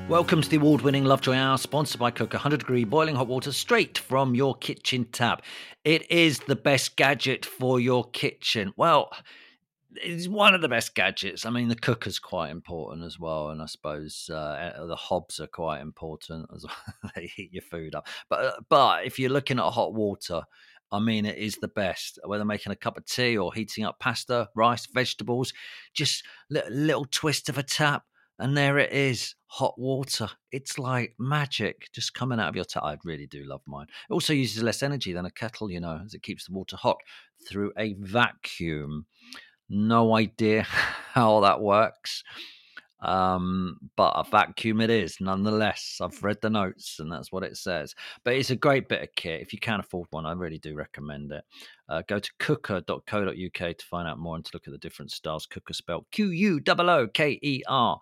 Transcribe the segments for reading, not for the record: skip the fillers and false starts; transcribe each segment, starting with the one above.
Welcome to the award-winning Lovejoy Hour, sponsored by Cooker. 100-degree boiling hot water straight from your kitchen tap. It is the best gadget for your kitchen. Well, it's one of the best gadgets. I mean, the cooker's quite important as well, and I suppose the hobs are quite important as well. They heat your food up. But if you're looking at hot water, I mean, it is the best. Whether making a cup of tea or heating up pasta, rice, vegetables, just little twist of a tap, and there it is, hot water. It's like magic just coming out of your tap. I really do love mine. It also uses less energy than a kettle, as it keeps the water hot through a vacuum. No idea how that works. But a vacuum it is nonetheless. I've read the notes and that's what it says. But it's a great bit of kit. If you can afford one, I really do recommend it. Go to cooker.co.uk to find out more and to look at the different styles. Cooker spelled Quooker.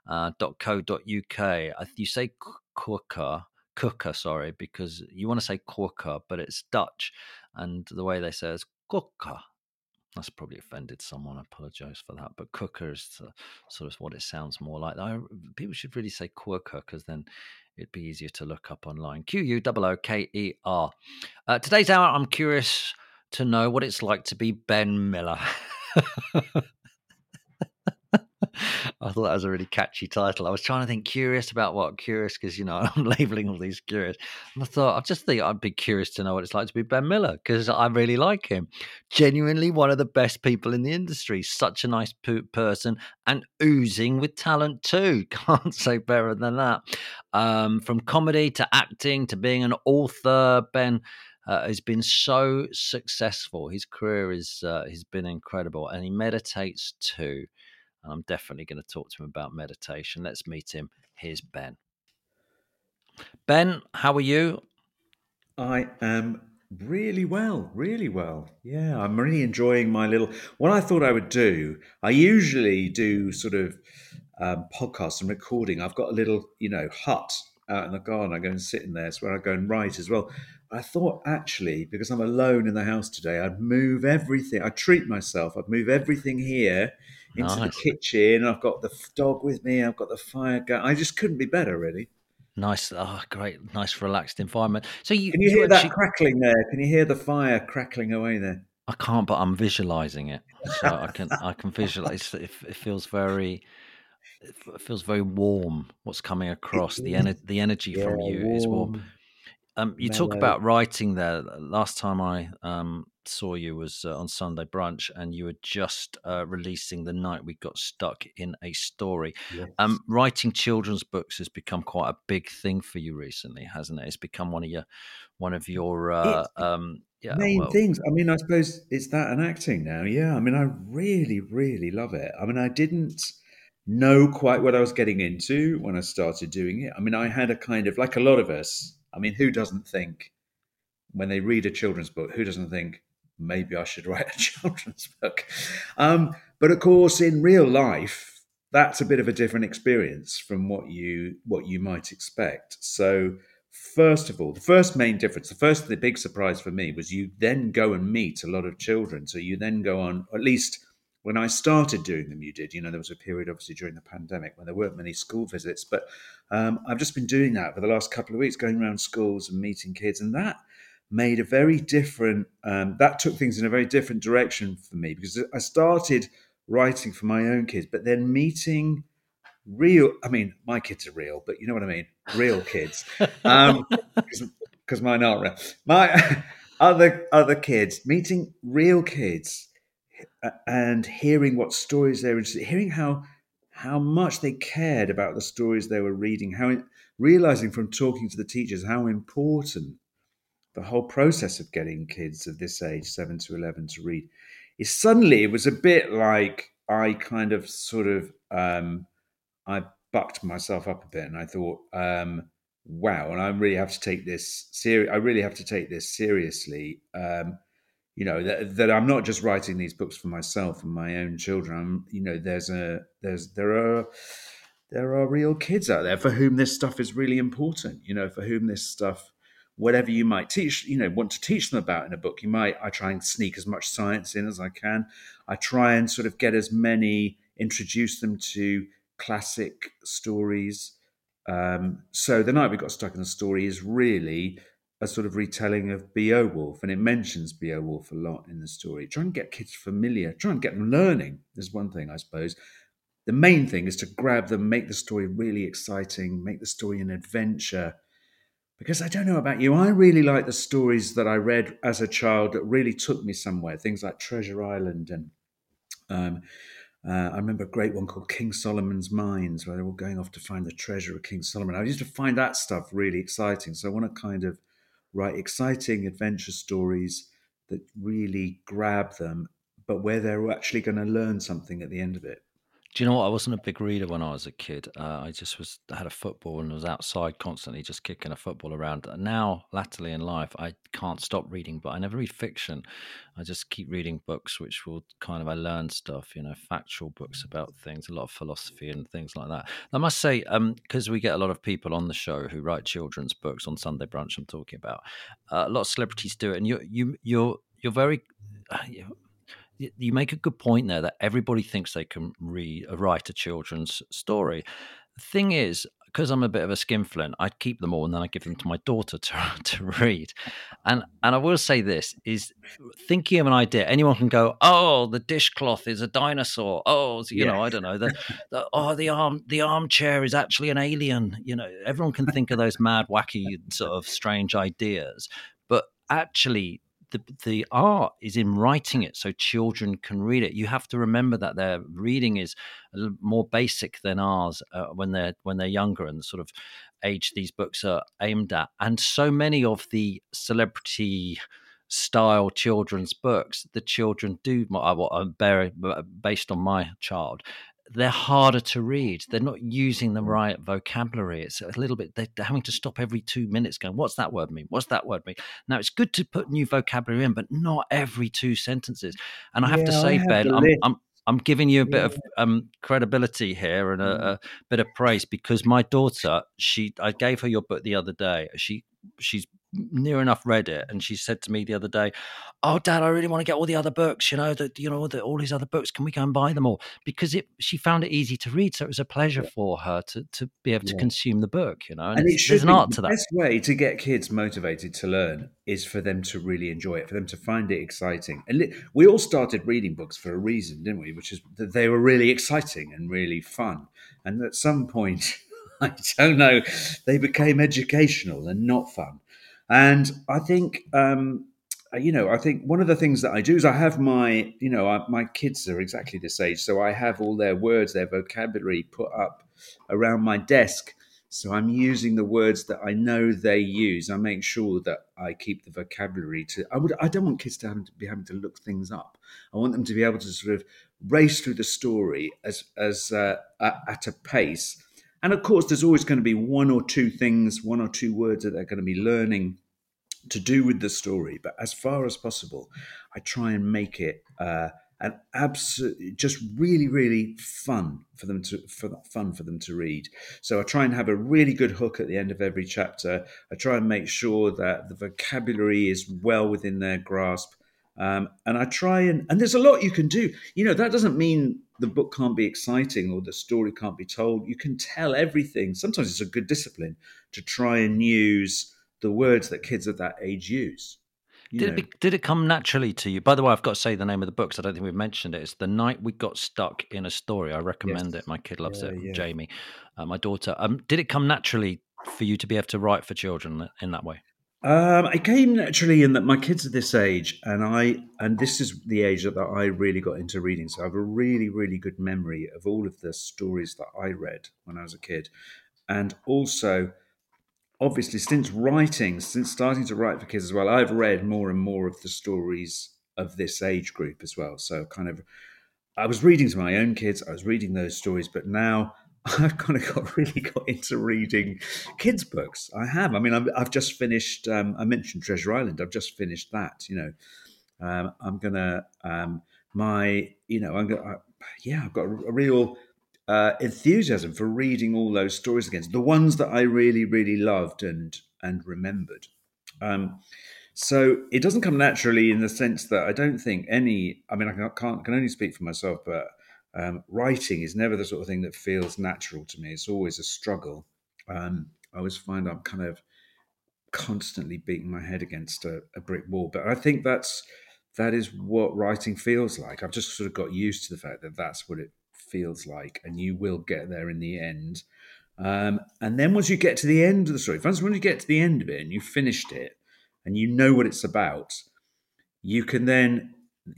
.co.uk. You say cooker, sorry, because you want to say corker, but it's Dutch, and the way they say it is cooker. That's probably offended someone. I apologise for that. But cooker is sort of what it sounds more like. People should really say quooker because then it'd be easier to look up online. Quooker. Today's hour, I'm curious to know what it's like to be Ben Miller. I thought that was a really catchy title. I was trying to think curious about what? Curious because, I'm labeling all these curious. And I just think I'd be curious to know what it's like to be Ben Miller because I really like him. Genuinely one of the best people in the industry. Such a nice person and oozing with talent too. Can't say better than that. From comedy to acting to being an author, Ben has been so successful. His career has been incredible and he meditates too. And I'm definitely going to talk to him about meditation. Let's meet him. Here's Ben. Ben, how are you? I am really well, really well. Yeah, I'm really enjoying my little. What I thought I would do, I usually do sort of podcasts and recording. I've got a little, hut out in the garden. I go and sit in there. It's where I go and write as well. I thought actually, because I'm alone in the house today, I'd move everything. I'd treat myself. I'd move everything here into the Nice. kitchen. I've got the dog with me. I've got the fire going. I just couldn't be better, really. Nice. Oh, great. Nice, relaxed environment. So you, Can you you hear that actually, crackling there? Can you hear the fire crackling away there? I can't, but I'm visualizing it. So I can visualize it feels it feels very warm. What's coming It across is, the energy yeah, from you is warm. warm, You talk mellow. about writing there. Last time I saw you was on Sunday brunch, and you were just releasing The Night We Got Stuck in a Story. Yes. Writing children's books has become quite a big thing for you recently, hasn't it? It's become one of your It's yeah. main Well, things. I mean, I suppose it's that and acting now. Yeah. I mean, I really, really love it. I mean, I didn't know quite what I was getting into when I started doing it. I mean, I had a kind of, like a lot of us, I mean, who doesn't think when they read a children's book, who doesn't think maybe I should write a children's book? But of course, in real life, that's a bit of a different experience from what you might expect. So, first of all, the first main difference, the big surprise for me was you then go and meet a lot of children. So you then go on, at least when I started doing them, you did. There was a period, obviously, during the pandemic when there weren't many school visits. But I've just been doing that for the last couple of weeks, going around schools and meeting kids. And that made a very different, that took things in a very different direction for me because I started writing for my own kids, but then meeting real, I mean, my kids are real, but you know what I mean? Real kids. Um, because mine aren't real. My other kids, meeting real kids and hearing what stories they were interested, hearing how much they cared about the stories they were reading, realizing from talking to the teachers how important the whole process of getting kids of this age, 7 to 11, to read, is suddenly it was a bit like I kind of sort of I bucked myself up a bit and I thought, wow, and I really have to take this I really have to take this seriously. That I'm not just writing these books for myself and my own children. There are real kids out there for whom this stuff is really important. For whom this stuff, whatever you might teach, want to teach them about in a book, I try and sneak as much science in as I can. I try and sort of introduce them to classic stories, So The Night We Got Stuck in the Story is really a sort of retelling of Beowulf, and it mentions Beowulf a lot in the story. Try and get kids familiar, try and get them learning is one thing, I suppose. The main thing is to grab them, make the story really exciting, make the story an adventure. Because I don't know about you, I really like the stories that I read as a child that really took me somewhere. Things like Treasure Island and um, I remember a great one called King Solomon's Mines, where they're all going off to find the treasure of King Solomon. I used to find that stuff really exciting. So I want to kind of write exciting adventure stories that really grab them, but where they're actually going to learn something at the end of it. Do you know what? I wasn't a big reader when I was a kid. I just had a football and was outside constantly, just kicking a football around. Now, latterly in life, I can't stop reading, but I never read fiction. I just keep reading books, which will kind of I learn stuff, factual books about things, a lot of philosophy and things like that. I must say, because we get a lot of people on the show who write children's books on Sunday Brunch. I'm talking about a lot of celebrities do it, and you're very. You make a good point there that everybody thinks they can write a children's story. The thing is, because I'm a bit of a skinflint, I keep them all and then I give them to my daughter to read. And I will say this is thinking of an idea. Anyone can go, oh, the dishcloth is a dinosaur. Oh, Yeah. I don't know. The armchair is actually an alien. Everyone can think of those mad, wacky, sort of strange ideas, but actually the art is in writing it so children can read it. You have to remember that their reading is a little more basic than ours when they're younger and the sort of age these books are aimed at. And so many of the celebrity style children's books, the children do what based on my child, they're harder to read. They're not using the right vocabulary. It's a little bit, they're having to stop every 2 minutes going, what's that word mean? What's that word mean? Now, it's good to put new vocabulary in, but not every two sentences. And I have to Yeah, I say, have Ben, the I'm, list. I'm, I'm giving you a bit Yeah. of credibility here and Mm. a bit of praise because my daughter, I gave her your book the other day. She's near enough read it, and she said to me the other day, "Oh, Dad, I really want to get all the other books. All these other books. Can we go and buy them all?" Because she found it easy to read, so it was a pleasure Yeah. for her to be able to Yeah. consume the book. And And it there's should an be art the to that. best way to get kids motivated to learn is for them to really enjoy it, for them to find it exciting. And we all started reading books for a reason, didn't we? Which is that they were really exciting and really fun. And at some point, I don't know, they became educational and not fun. And I think, I think one of the things that I do is I have my kids are exactly this age, so I have all their words, their vocabulary put up around my desk, so I'm using the words that I know they use. I make sure that I keep the vocabulary to. I don't want kids to be having to look things up. I want them to be able to sort of race through the story at a pace. And of course, there's always going to be one or two things, one or two words that they're going to be learning to do with the story. But as far as possible, I try and make it an absolute, just really, really fun for them to read. So I try and have a really good hook at the end of every chapter. I try and make sure that the vocabulary is well within their grasp. And I try and there's a lot you can do. That doesn't mean the book can't be exciting or the story can't be told. You can tell everything. Sometimes it's a good discipline to try and use the words that kids at that age use. You know, Did it come naturally to you? By the way, I've got to say the name of the book 'cause I don't think we've mentioned it. It's The Night We Got Stuck in a Story. I recommend it. yes, My kid loves yeah, it. yeah. Jamie, my daughter. Did it come naturally for you to be able to write for children in that way? It came naturally in that my kids are this age, and this is the age that I really got into reading. So I have a really, really good memory of all of the stories that I read when I was a kid, and also obviously since starting to write for kids as well, I've read more and more of the stories of this age group as well. So kind of I was reading to my own kids, I was reading those stories, but now I've kind of really got into reading kids' books. I have. I mean, I've just finished. I mentioned Treasure Island. I've just finished that. I'm gonna my you know I'm gonna yeah I've got a real enthusiasm for reading all those stories again, the ones that I really really loved and remembered. Um, so it doesn't come naturally in the sense that I don't think any. I mean, can only speak for myself, but writing is never the sort of thing that feels natural to me. It's always a struggle. I always find I'm kind of constantly beating my head against a brick wall. But I think that is what writing feels like. I've just sort of got used to the fact that that's what it feels like, and you will get there in the end. And then once you get to the end of the story, once you get to the end of it and you've finished it, and you know what it's about, you can then,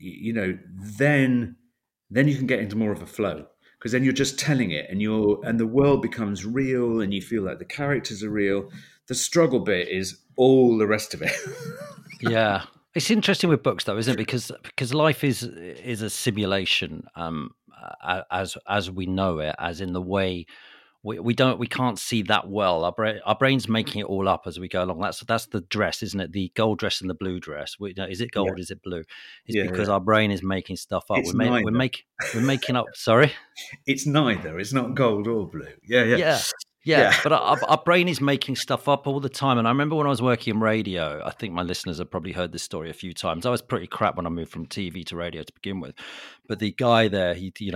then you can get into more of a flow, because then you're just telling it, and the world becomes real, and you feel like the characters are real. The struggle bit is all the rest of it. Yeah. It's interesting with books, though, isn't it? Because life is a simulation, as we know it, as in the way we can't see that well. Our brain's making it all up as we go along. That's the dress, isn't it? The gold dress and the blue dress. Is it Yeah, gold? Is it blue? It's yeah, because yeah. our brain is making stuff up. It's neither. We're making up. Sorry. It's neither. It's not gold or blue. Yeah, yeah, Yeah, yeah, yeah, but our brain is making stuff up all the time. And I remember when I was working in radio, I think my listeners have probably heard this story a few times. I was pretty crap when I moved from TV to radio to begin with. But the guy there,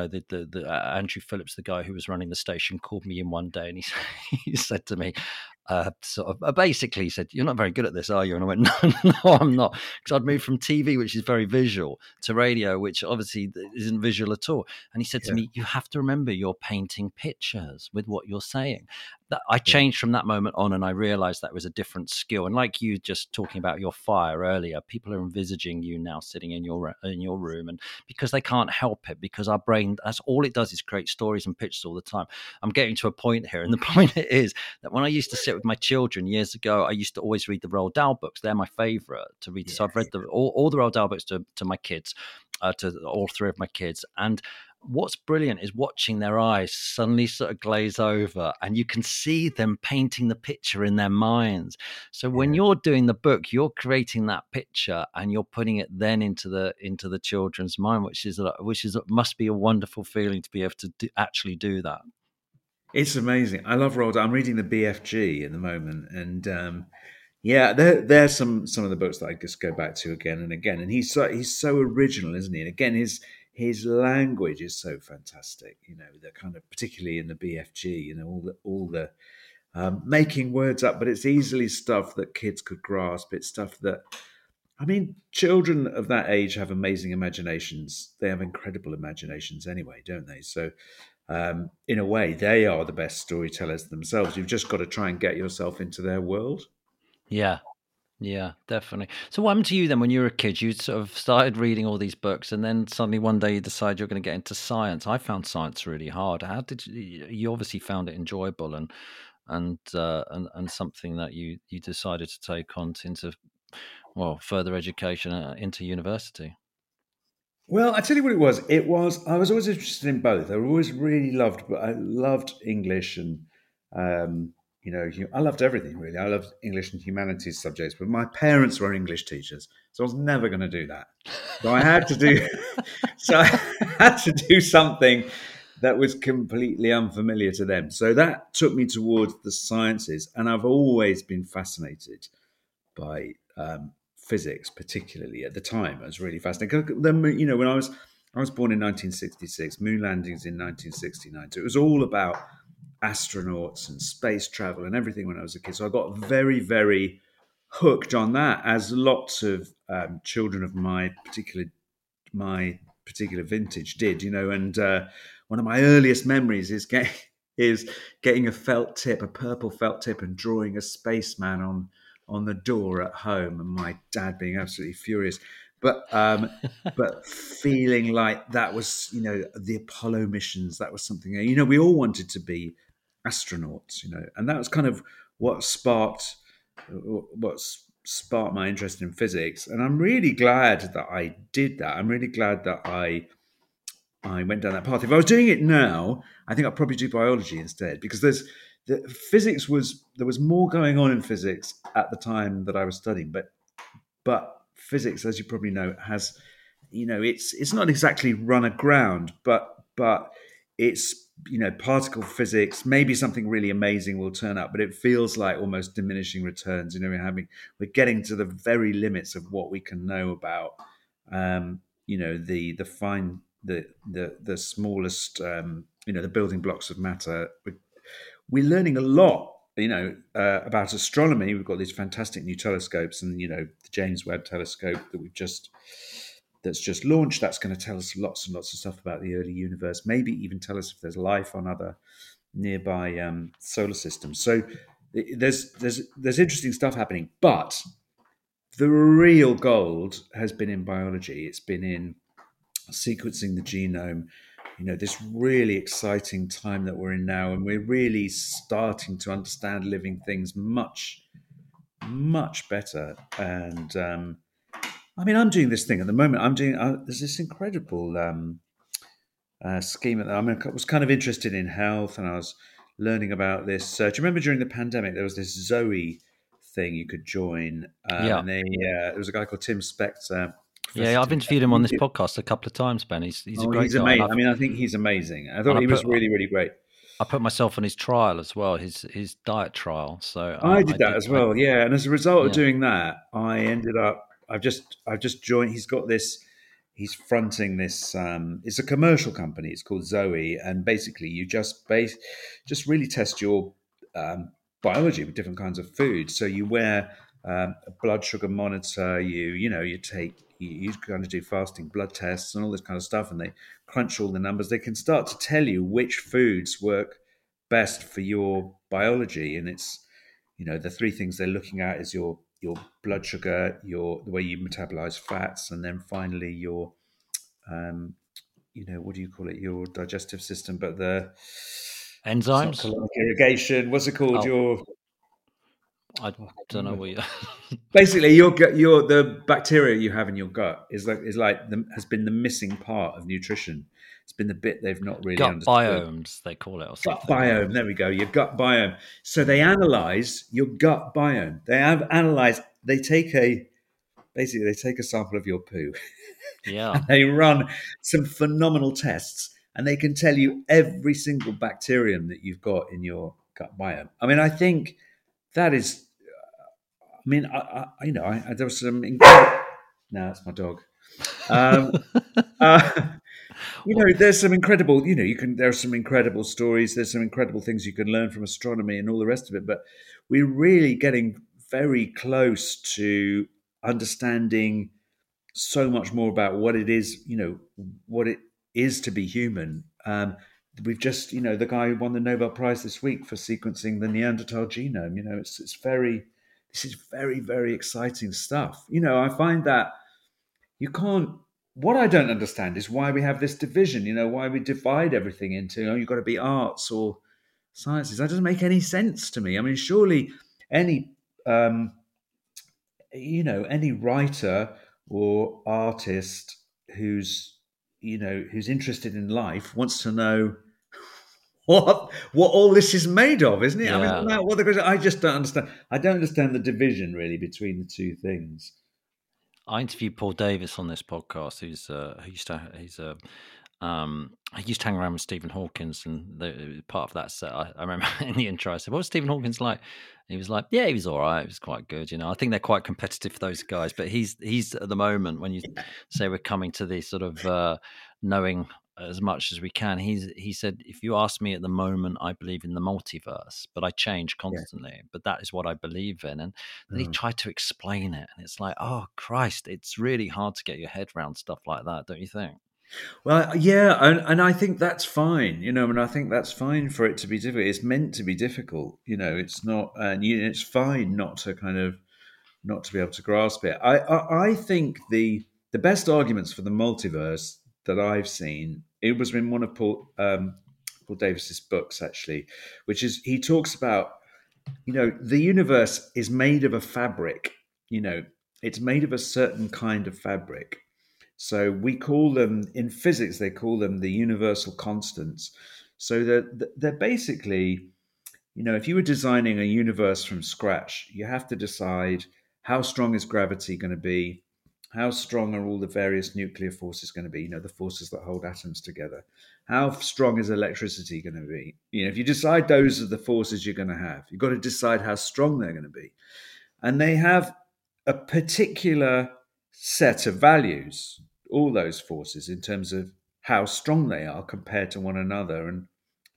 Andrew Phillips, the guy who was running the station, called me in one day and he said to me, basically he said, "You're not very good at this, are you?" And I went, No, I'm not. Because I'd moved from TV, which is very visual, to radio, which obviously isn't visual at all. And he said to yeah, me, "You have to remember you're painting pictures with what you're saying." That I yeah, changed from that moment on, and I realized that was a different skill. And like you just talking about your fire earlier, people are envisaging you now sitting in your room, and because they can't help it, because our brain, that's all it does, is create stories and pictures all the time. I'm getting to a point here, and the point is that when I used to sit with my children years ago, I used to always read the Roald Dahl books. They're my favorite to read. So I've read all the Roald Dahl books to my kids, to all three of my kids. And what's brilliant is watching their eyes suddenly sort of glaze over, and you can see them painting the picture in their minds. So when yeah. you're doing the book, you're creating that picture and you're putting it then into the children's mind, which is must be a wonderful feeling to be able to actually do that. It's amazing. I love Roald. I'm reading the BFG at the moment, and yeah, there's some of the books that I just go back to again and again. And he's so original, isn't he? And again, his language is so fantastic. The kind of, particularly in the BFG, all the making words up, but it's easily stuff that kids could grasp. It's stuff that, I mean, children of that age have amazing imaginations. They have incredible imaginations anyway, don't they? So, in a way, they are the best storytellers themselves. You've just got to try and get yourself into their world. Yeah. Yeah, definitely. So what happened to you then when you were a kid? You sort of started reading all these books, and then suddenly one day you decide you're going to get into science. I found science really hard. How did you obviously found it enjoyable and something that you decided to take on into, well, further education, into university? Well, I tell you what it was. I was always interested in both. I always really loved, but I loved English and I loved everything really. I loved English and humanities subjects, but my parents were English teachers, so I was never going to do that. So I had to do, so I had to do something that was completely unfamiliar to them. So that took me towards the sciences, and I've always been fascinated by physics, particularly at the time. I was really fascinated. 'Cause then, when I was born in 1966, moon landings in 1969. So it was all about astronauts and space travel and everything when I was a kid. So I got very, very hooked on that, as lots of children of my particular vintage did. And one of my earliest memories is getting a felt tip, a purple felt tip, and drawing a spaceman on the door at home, and my dad being absolutely furious. But feeling like that was, the Apollo missions. That was something. We all wanted to be astronauts. And that was kind of what sparked my interest in physics. And I'm really glad that I did that. I'm really glad that I went down that path. If I was doing it now, I think I'd probably do biology instead, because there was more going on in physics at the time that I was studying. But physics, as you probably know, has, it's not exactly run aground, but it's, particle physics. Maybe something really amazing will turn up, but it feels like almost diminishing returns. We're getting to the very limits of what we can know about, the fine, the smallest, the building blocks of matter. We're learning a lot, about astronomy. We've got these fantastic new telescopes, and the James Webb Telescope that's just launched. That's going to tell us lots and lots of stuff about the early universe. Maybe even tell us if there's life on other nearby solar systems. So there's interesting stuff happening, but the real gold has been in biology. It's been in sequencing the genome. This really exciting time that we're in now, and we're really starting to understand living things much, much better. And I'm doing this thing at the moment. There's this incredible scheme. I was kind of interested in health, and I was learning about this. Do you remember during the pandemic there was this Zoe thing you could join, Yeah. and there was a guy called Tim Spector. Yeah, I've interviewed him on this podcast a couple of times, Ben. He's a great he's guy. amazing. I think he's amazing. I thought he was really, really great. I put myself on his trial as well, his diet trial. So I did that as well, yeah. And as a result of doing that, I ended up. I've just joined. He's got this. He's fronting this. It's a commercial company. It's called Zoe, and basically, you just really test your biology with different kinds of food. So you wear a blood sugar monitor. You kind of do fasting blood tests and all this kind of stuff, and they crunch all the numbers. They can start to tell you which foods work best for your biology, and it's the three things they're looking at is your blood sugar, the way you metabolize fats, and then finally your what do you call it, your digestive system, but it's not enzymes. colonic irrigation. What's it called? I don't know what you. Basically, your the bacteria you have in your gut has been the missing part of nutrition. It's been the bit they've not really gut understood. Biomes, they call it, or something. Gut biome. There we go. Your gut biome. So they analyze your gut biome. They take a sample of your poo. Yeah. And they run some phenomenal tests, and they can tell you every single bacterium that you've got in your gut biome. I think that is. There was some. No, it's my dog. There's some incredible. There are some incredible stories. There's some incredible things you can learn from astronomy and all the rest of it. But we're really getting very close to understanding so much more about what it is. What it is to be human. We've just, the guy who won the Nobel Prize this week for sequencing the Neanderthal genome. This is very, very exciting stuff. I find that you can't. What I don't understand is why we have this division. Why we divide everything into, you've got to be arts or sciences. That doesn't make any sense to me. Surely any, any writer or artist who's interested in life wants to know what all this is made of, isn't it? Yeah. I just don't understand. I don't understand the division really between the two things. I interviewed Paul Davis on this podcast. He used to hang around with Stephen Hawkins, and part of that set, I remember in the intro, I said, "What was Stephen Hawkins like?" And he was like, "Yeah, he was all right. He was quite good. I think they're quite competitive, those guys. But he's at the moment, when you say we're coming to the sort of knowing as much as we can, he said, if you ask me at the moment, I believe in the multiverse, but I change constantly. Yeah. But that is what I believe in." And then he tried to explain it, and it's like, oh Christ, it's really hard to get your head around stuff like that, don't you think? Well, yeah, and I think that's fine. I think that's fine for it to be difficult. It's meant to be difficult. It's not, and it's fine not to be able to grasp it. I think the best arguments for the multiverse that I've seen, it was in one of Paul Davis's books, actually, which is, he talks about, the universe is made of a fabric. It's made of a certain kind of fabric. So we call them, in physics, they call them the universal constants. So they're basically, if you were designing a universe from scratch, you have to decide how strong is gravity going to be, how strong are all the various nuclear forces going to be, the forces that hold atoms together, how strong is electricity going to be. If you decide those are the forces you're going to have, you've got to decide how strong they're going to be. And they have a particular set of values, all those forces, in terms of how strong they are compared to one another. And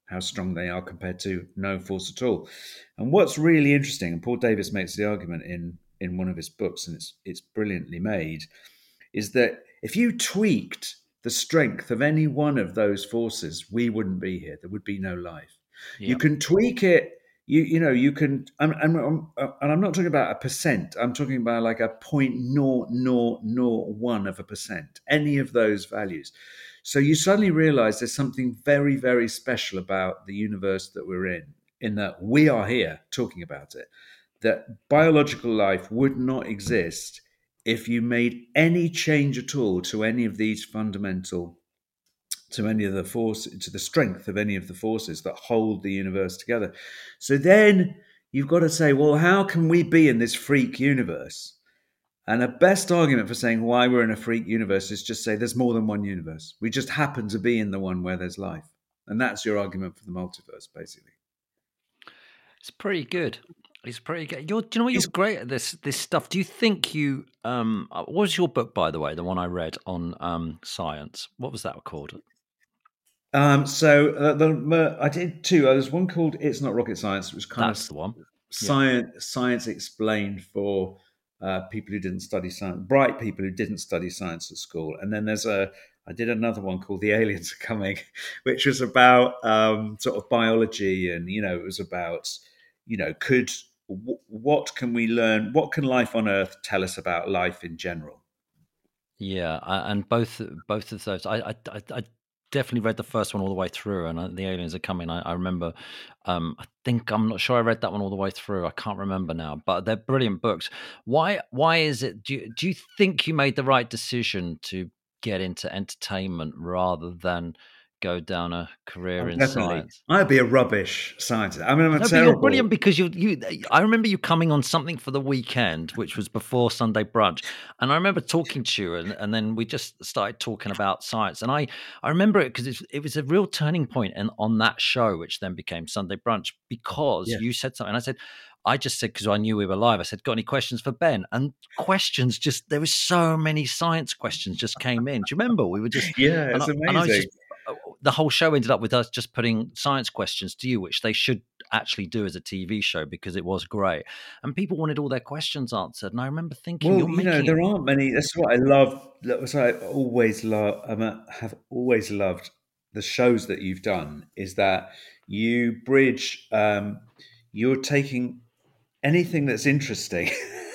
how strong they are compared to no force at all. And what's really interesting, and Paul Davies makes the argument in one of his books, and it's brilliantly made, is that if you tweaked the strength of any one of those forces, we wouldn't be here. There would be no life. You Yeah. can tweak it. You can. And I'm not talking about a percent. I'm talking about like a 0.0001 of a percent. Any of those values. So you suddenly realize there's something very, very special about the universe that we're in that we are here talking about it. That biological life would not exist if you made any change at all to any of these fundamental, to any of the force, to the strength of any of the forces that hold the universe together. So then you've got to say, well, how can we be in this freak universe? And the best argument for saying why we're in a freak universe is just say there's more than one universe. We just happen to be in the one where there's life. And that's your argument for the multiverse, basically. It's pretty good. It's pretty good. Do you know what? You're It's great at this stuff. Do you think you what was your book, by the way, the one I read on science? What was that called? I did two. There's one called "It's Not Rocket Science," which was kind of That's the one. Yeah. science explained for people who didn't study science, bright people who didn't study science at school. And then I did another one called "The Aliens Are Coming," which was about sort of biology, and it was about what can we learn? What can life on Earth tell us about life in general? Yeah, and both of those, I definitely read the first one all the way through, and the aliens are coming. I remember, I'm not sure I read that one all the way through. I can't remember now, but they're brilliant books. Why is it? Do you think you made the right decision to get into entertainment rather than go down a career Oh, in definitely. science? I'd be a rubbish scientist. I mean, I'm a No, but you're brilliant terrible. because you. I remember you coming on something for the weekend, which was before Sunday brunch, and I remember talking to you, and then we just started talking about science, and I remember it because it was a real turning point on that show, which then became Sunday brunch, because Yeah. you said something. And I just said, because I knew we were live, I said, got any questions for Ben? And questions just there was so many science questions just came in. Do you remember? We were just Yeah, and it's I was amazing. just the whole show ended up with us just putting science questions to you, which they should actually do as a TV show because it was great. And people wanted all their questions answered. And I remember thinking, Well, you're making it. there aren't many. That's what I love. That's what I always love. Have always loved the shows that you've done. Is that you bridge? You're taking anything that's interesting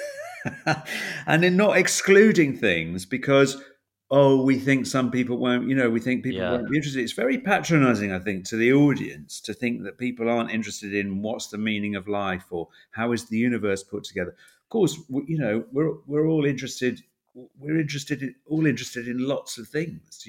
and then not excluding things because we think some people won't, we think people Yeah, won't be interested. It's very patronizing, I think, to the audience to think that people aren't interested in what's the meaning of life or how is the universe put together. Of course, we're all interested. We're all interested in lots of things.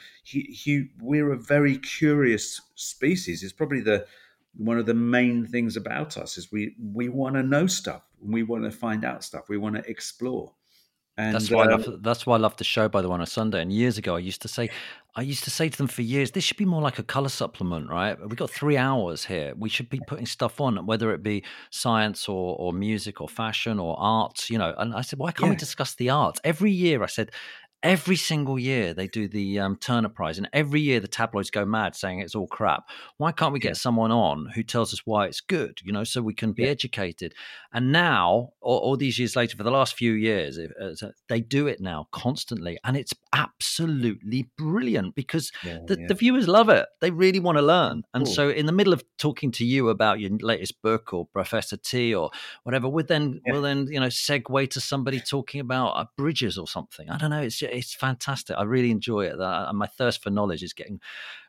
We're a very curious species. It's probably the one of the main things about us is we want to know stuff. We want to find out stuff. We want to explore. And that's why I love the show, by the way, on a Sunday. And years ago, I used to say to them for years, this should be more like a color supplement, right? We got 3 hours here. We should be putting stuff on, whether it be science or music or fashion or arts, And I said, why can't we yeah, discuss the arts? Every year, I said, every single year they do the Turner Prize, and every year the tabloids go mad saying it's all crap. Why can't we yeah, get someone on who tells us why it's good, so we can be yeah, educated? And now, all these years later, for the last few years, they do it now constantly, and it's absolutely brilliant because yeah, the yeah. viewers love it. They really want to learn. And Cool. so, in the middle of talking to you about your latest book or Professor T or whatever, Yeah. we'll then segue to somebody talking about bridges or something. I don't know. It's fantastic. I really enjoy it. My thirst for knowledge is getting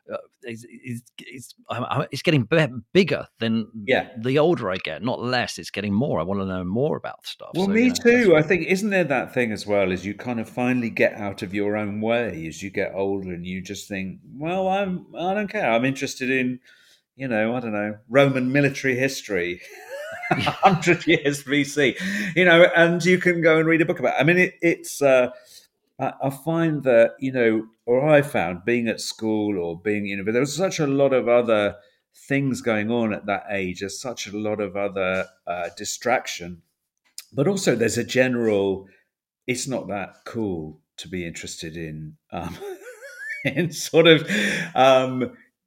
it's getting bigger than Yeah. the older I get, not less. It's getting more. I want to know more about stuff. Well, So me that's too. I think isn't there that thing as well as you kind of finally get out of your own way as you get older and you just think, well, I don't care. I'm interested in, I don't know, Roman military history. yeah, 100 years BC, and you can go and read a book about it. I mean, I find that, or I found being at school or being, but there was such a lot of other things going on at that age. There's such a lot of other distraction, but also there's a general, it's not that cool to be interested in, in sort of, um,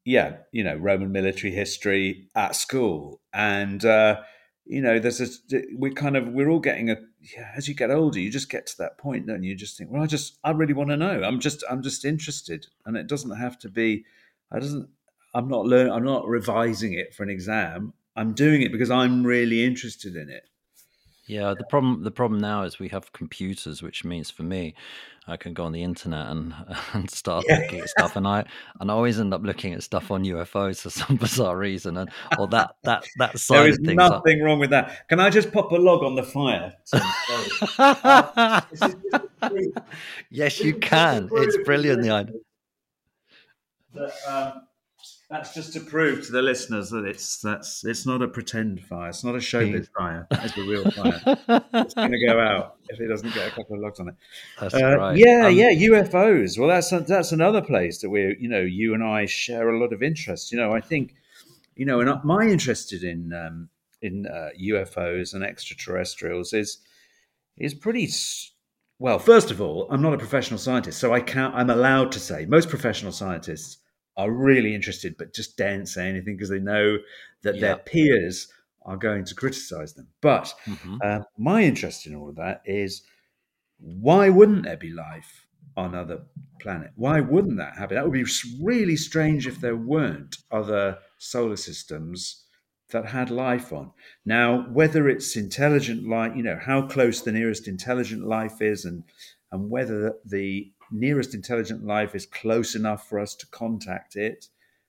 yeah, Roman military history at school, and there's this. We're all getting yeah, as you get older, you just get to that point, don't you? You just think, well, I really want to know. I'm just interested, and it doesn't have to be. I doesn't. I'm not revising it for an exam. I'm doing it because I'm really interested in it. Yeah, the problem now is we have computers, which means for me, I can go on the internet and and start Yeah, looking at stuff, and I always end up looking at stuff on UFOs for some bizarre reason, and or that there side is of things. nothing wrong with that. Can I just pop a log on the fire, Tim? Sorry. This is just a proof. Yes, This you is just a can. It's proof to the brilliant. The idea. listeners that that's just to prove to the listeners that it's not a pretend fire. It's not a showbiz fire. That is the real fire. It's going to go out if it doesn't get a couple of logs on it. That's right. Yeah, UFOs. Well, that's another place that you and I share a lot of interest. I think, and my interest in UFOs and extraterrestrials is pretty. Well, first of all, I'm not a professional scientist, so I'm allowed to say most professional scientists are really interested, but just daren't say anything because they know that their Yeah. peers are going to criticize them. But Hmm. my interest in all of that is, why wouldn't there be life on other planet? Why wouldn't that happen? That would be really strange if there weren't other solar systems that had life on. Now, whether it's intelligent life, how close the nearest intelligent life is, and whether the nearest intelligent life is close enough for us to contact it,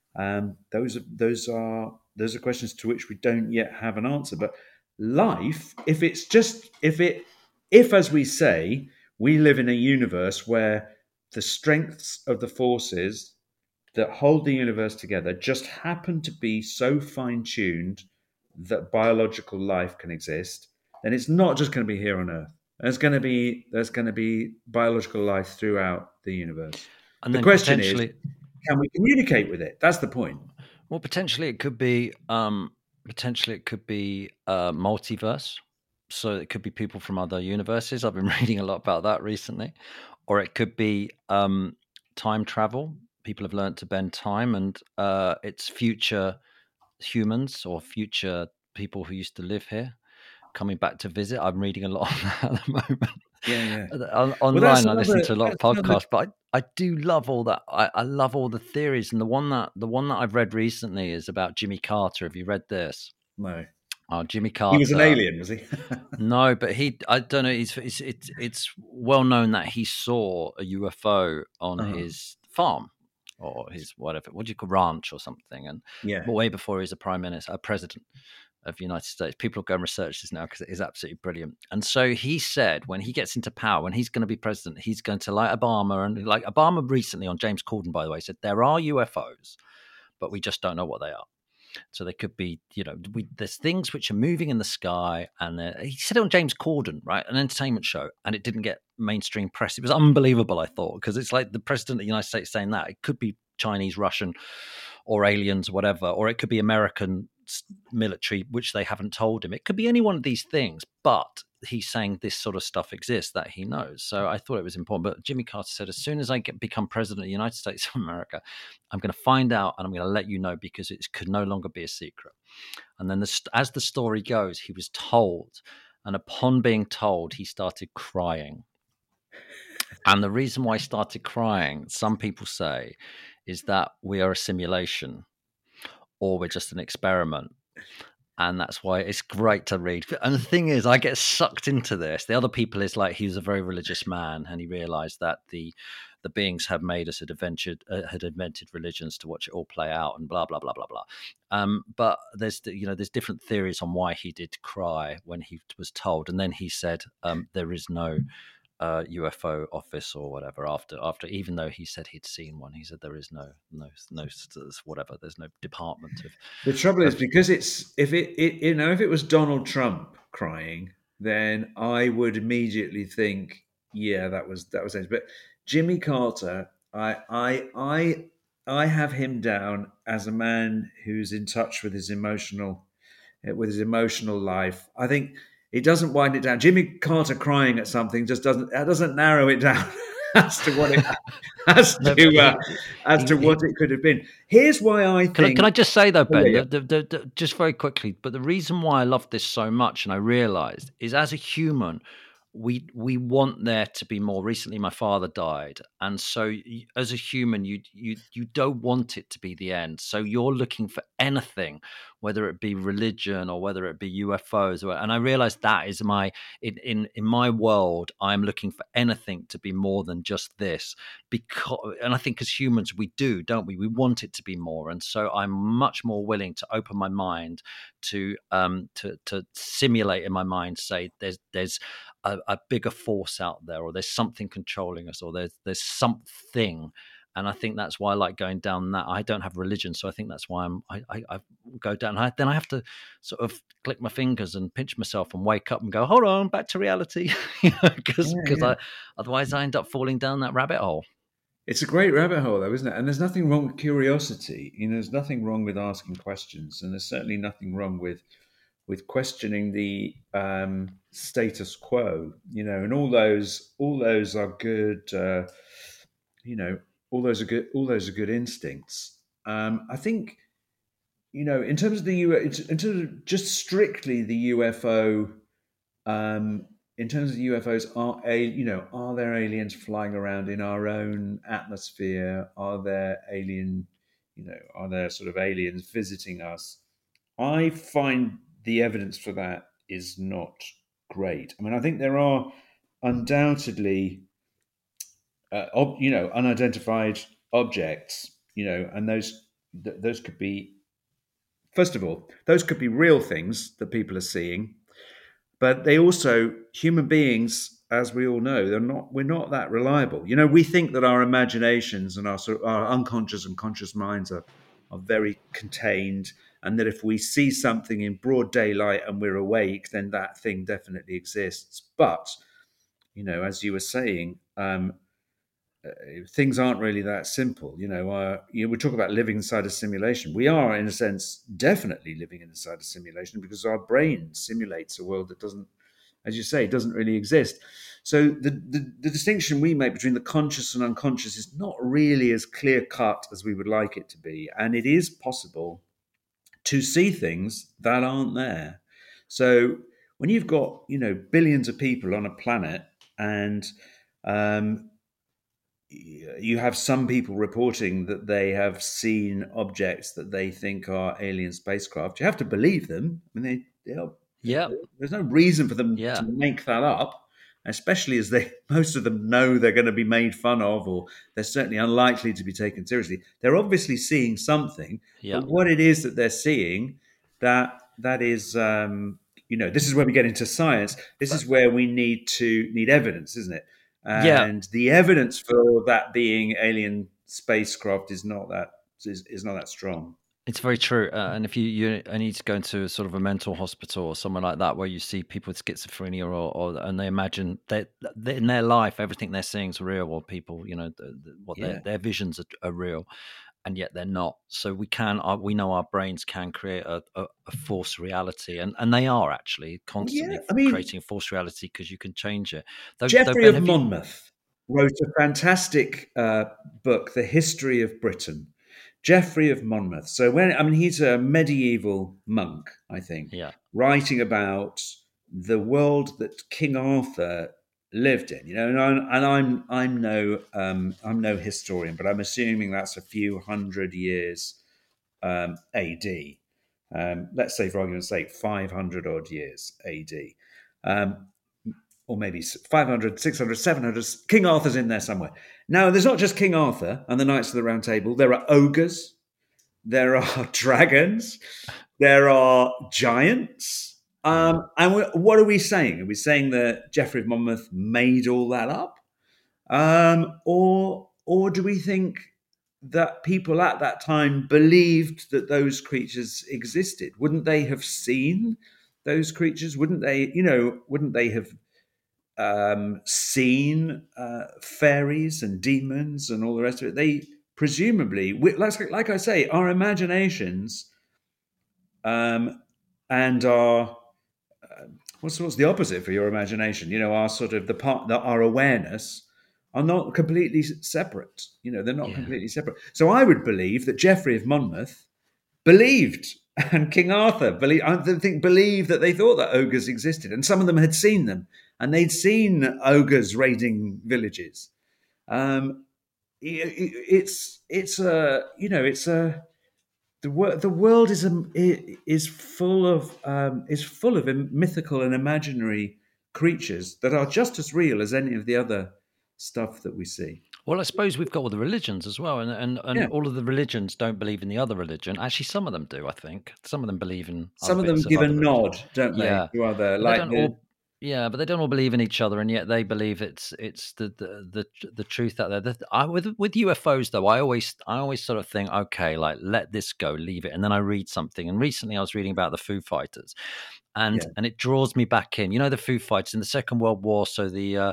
those are questions to which we don't yet have an answer. But life, if as we say, we live in a universe where the strengths of the forces that hold the universe together just happen to be so fine tuned that biological life can exist, then it's not just going to be here on Earth. There's going to be biological life throughout the universe. And The then question is, potentially, can we communicate with it? That's the point. well, potentially it could be multiverse. So it could be people from other universes. I've been reading a lot about that recently. Or it could be time travel. People have learned to bend time, and it's future humans or future people who used to live here coming back to visit. I'm reading a lot on that at the moment. Yeah, yeah. Well, Online, I listen to a lot of that's another. podcasts, but I do love all that. I love all the theories, and the one that I've read recently is about Jimmy Carter. Have you read this? No, Jimmy he was an Carter. alien, was he? No, but I don't know. It's well known that he saw a UFO on Uh-huh. his farm or his whatever. What do you call ranch or something? And Yeah, way before he was a president of the United States. People go and research this now because it is absolutely brilliant. And so he said when he gets into power, when he's going to be president, he's going to, like Obama, and like Obama recently on James Corden, by the way, said there are UFOs, but we just don't know what they are. So they could be, there's things which are moving in the sky. And he said it on James Corden, right? An entertainment show, and it didn't get mainstream press. It was unbelievable, I thought, because it's like the president of the United States saying that. It could be Chinese, Russian, or aliens, whatever, or it could be American military, which they haven't told him. It could be any one of these things, but he's saying this sort of stuff exists that he knows. So I thought it was important. But Jimmy Carter said, as soon as I become president of the United States of America, I'm going to find out and I'm going to let you know because it could no longer be a secret. And then as the story goes, he was told. And upon being told, he started crying. And the reason why he started crying, some people say, is that we are a simulation or we're just an experiment. And that's why it's great to read. And the thing is, I get sucked into this. The other people is like he was a very religious man, and he realized that the beings have made us had invented religions to watch it all play out, and blah blah blah blah blah. But there's different theories on why he did cry when he was told, and then he said there is no UFO office or whatever after even though he said he'd seen one, he said there is no whatever, there's no department the trouble is of because if it was Donald Trump crying, then I would immediately think, yeah, that was it. But Jimmy Carter, I have him down as a man who's in touch with his emotional life. I think it doesn't wind it down. Jimmy Carter crying at something just doesn't narrow it down. as to what it as No, to as to he what it could have been. Here's why I can think. I just say though, Oh, Ben, yeah, just very quickly, but the reason why I love this so much, and I realised, is as a human, we want there to be more. Recently, my father died, and so as a human, you don't want it to be the end. So you're looking for anything, whether it be religion or whether it be UFOs. And I realised that is in my world, I'm looking for anything to be more than just this, because, and I think as humans we do, don't we want it to be more, and so I'm much more willing to open my mind to simulate in my mind, say there's a bigger force out there, or there's something controlling us, or there's something. And I think that's why I like going down that. I don't have religion, so I think that's why I go down. Then I have to sort of click my fingers and pinch myself and wake up and go, hold on, back to reality, because yeah, yeah. I otherwise I end up falling down that rabbit hole. It's a great rabbit hole, though, isn't it? And there's nothing wrong with curiosity. There's nothing wrong with asking questions, and there's certainly nothing wrong with questioning the status quo. And all those are good. All those are good. All those are good instincts. I think in terms of in terms of just strictly the UFO. In terms of UFOs, are there aliens flying around in our own atmosphere? Are there sort of aliens visiting us? I find the evidence for that is not great. I mean, I think there are undoubtedly, unidentified objects, and those could be, first of all, those could be real things that people are seeing, but they also, human beings, as we all know, we're not that reliable. We think that our imaginations and our unconscious and conscious minds are very contained, and that if we see something in broad daylight and we're awake, then that thing definitely exists. But as you were saying, things aren't really that simple. We talk about living inside a simulation. We are, in a sense, definitely living inside a simulation, because our brain simulates a world that doesn't, as you say, doesn't really exist. So the distinction we make between the conscious and unconscious is not really as clear cut as we would like it to be, and it is possible to see things that aren't there. So when you've got billions of people on a planet, and um, you have some people reporting that they have seen objects that they think are alien spacecraft. You have to believe them. I mean, Yeah, there's no reason for them to yeah, make that up, especially as most of them know they're going to be made fun of, or they're certainly unlikely to be taken seriously. They're obviously seeing something, yeah. but what it is that they're seeing, that is, this is where we get into science. This is where we need evidence, isn't it? Yeah, And the evidence for that being alien spacecraft is not that strong. it's very true. And if you need to go into sort of a mental hospital or somewhere like that, where you see people with schizophrenia, or and they imagine that in their life everything they're seeing is real, or people, what Yeah. their visions are real, and yet they're not. So we know our brains can create a false reality, and they are actually Yeah. constantly I mean, creating a false reality, because you can change it. Though Geoffrey Ben, of have you? Monmouth wrote a fantastic book, The History of Britain. Geoffrey of Monmouth. So he's a medieval monk, I think, Yeah, writing about the world that King Arthur lived in. I'm no historian, but I'm assuming that's a few hundred years AD. Let's say, for argument's sake, 500 odd years AD. Um, or maybe 500, 600, 700. King Arthur's in there somewhere. Now, there's not just King Arthur and the Knights of the Round Table. There are ogres, there are dragons, there are giants. yeah. And what are we saying? Are we saying that Geoffrey of Monmouth made all that up? Or do we think that people at that time believed that those creatures existed? Wouldn't they have seen those creatures? Wouldn't they have seen fairies and demons and all the rest of it? They presumably, like I say, our imaginations and our what's the opposite for your imagination? Our sort of our awareness are not completely separate. They're not Yeah. completely separate. So I would believe that Geoffrey of Monmouth believed, and King Arthur believed that they thought that ogres existed, and some of them had seen them, and they'd seen ogres raiding villages. Um, it's a it's a the world is full of mythical and imaginary creatures that are just as real as any of the other stuff that we see. Well, I suppose we've got all the religions as well, and Yeah, all of the religions don't believe in the other religion. Actually, some of them do. I think some of them believe in other some of them bits of give a other religion. nod, don't they, Yeah, to other but they like don't the all. Yeah, but they don't all believe in each other, and yet they believe it's the truth out there. With UFOs though, I always sort of think, okay, like let this go, leave it, and then I read something. And recently, I was reading about the Foo Fighters, and yeah. it draws me back in. You know, the Foo Fighters in the Second World War. So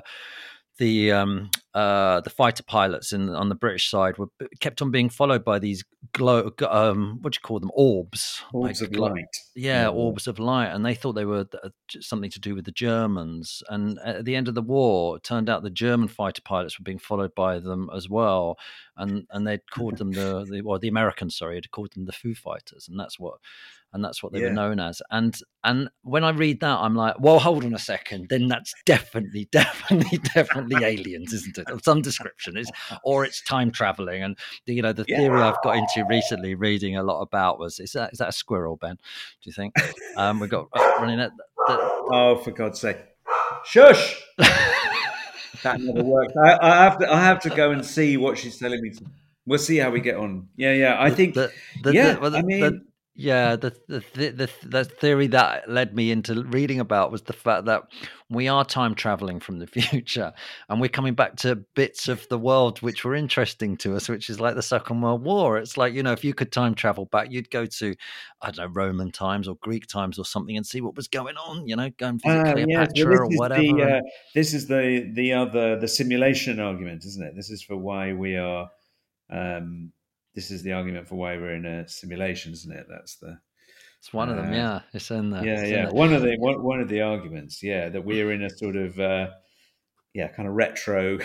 the fighter pilots on the British side were kept on being followed by these what do you call them, orbs, Orbs of light. yeah, Yeah, yeah. orbs of light, and they thought they were something to do with the Germans. And at the end of the war, it turned out the German fighter pilots were being followed by them as well, and they'd called them the Americans, sorry, had called them the Foo Fighters, and that's what they were Yeah. known as. And when I read that, I'm like, well, hold on a second. Then that's definitely, definitely, definitely aliens, isn't it? Of some description, or it's time traveling. And the Yeah. theory I've got into recently, reading a lot about, was is that a squirrel, Ben? Do you think? We've got running at the. Oh, for God's sake. Shush! That never worked. I have to go and see what she's telling me. We'll see how we get on. Yeah, yeah. I the think, the the yeah, the, well, I the mean, yeah, the theory that led me into reading about was the fact that we are time traveling from the future, and we're coming back to bits of the world which were interesting to us, which is like the Second World War. It's like, if you could time travel back, you'd go to, I don't know, Roman times or Greek times or something, and see what was going on. Go and visit yes. Well, Cleopatra or whatever. And this is the simulation argument, isn't it? This is for why we are. Um, this is the argument for why we're in a simulation, isn't it? That's the. it's one of them. Uh, Yeah, it's in there. yeah, It's in yeah. there. One of the arguments. Yeah, that we're in a sort of kind of retro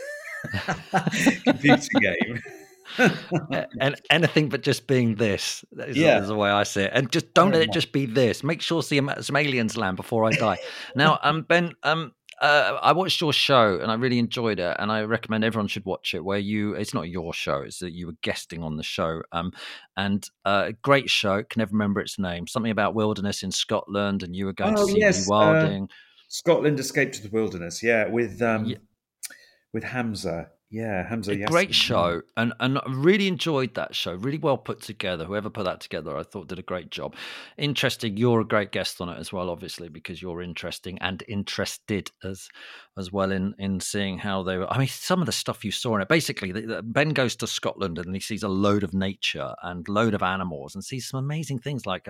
computer game. And anything but just being this Yeah. is the way I see it. And just don't Oh, let it my. just be this. Make sure some aliens land before I die. Now, Ben, I watched your show and I really enjoyed it, and I recommend everyone should watch it. It's not your show; it's that you were guesting on the show. And great show. Can never remember its name. Something about wilderness in Scotland, and you were going to Oh, see yes. rewilding. Scotland Escape to the Wilderness. Yeah, with Hamza. Yeah, Hamza A great Yassin. Yeah. show, and I really enjoyed that show. Really well put together. Whoever put that together, I thought did a great job. Interesting. You're a great guest on it as well, obviously, because you're interesting and interested as well in seeing how they were. I mean, some of the stuff you saw in it. Basically, Ben goes to Scotland and he sees a load of nature and load of animals and sees some amazing things like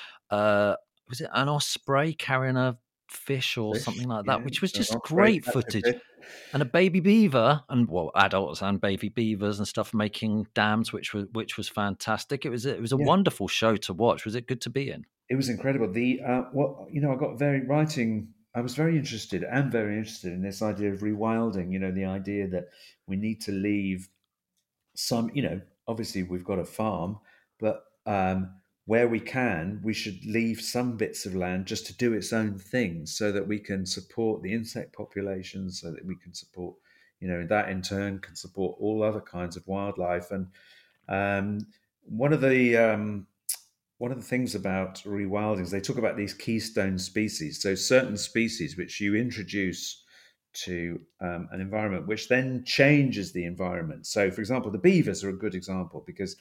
was it an osprey carrying a fish or Fish. something like that, Yeah. which was An just osprey great catch a footage, fish. and a baby beaver, and well, adults and baby beavers and stuff making dams, which was fantastic. It was a Yeah. wonderful show to watch. Was it good to be in? It was incredible. I got very writing. I was very interested and very interested in this idea of rewilding. The idea that we need to leave some. Obviously we've got a farm, but where we can, we should leave some bits of land just to do its own thing, so that we can support the insect populations, so that we can support, that in turn can support all other kinds of wildlife. And um, one of the one of the things about rewilding is they talk about these keystone species. So certain species which you introduce to an environment, which then changes the environment. So, for example, the beavers are a good example, because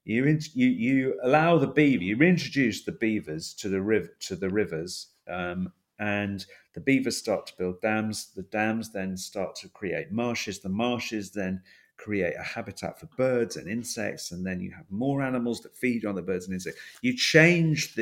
you allow the beaver, you reintroduce the beavers to the rivers, and the beavers start to build dams. The dams then start to create marshes. The marshes then create a habitat for birds and insects, and then you have more animals that feed on the birds and insects. You change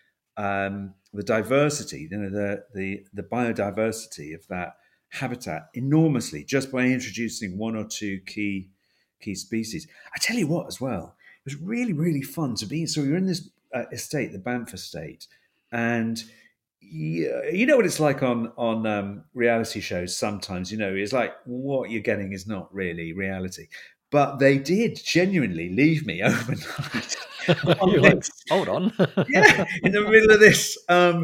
the diversity, the biodiversity of that habitat enormously, just by introducing one or two key species. I tell you what, as well, it was really really fun to be. So we were in this estate, the Banff estate, and Yeah, you know what it's like on reality shows. Sometimes, it's like what you're getting is not really reality. But they did genuinely leave me overnight on You're like, this, hold on. yeah, in the middle of this,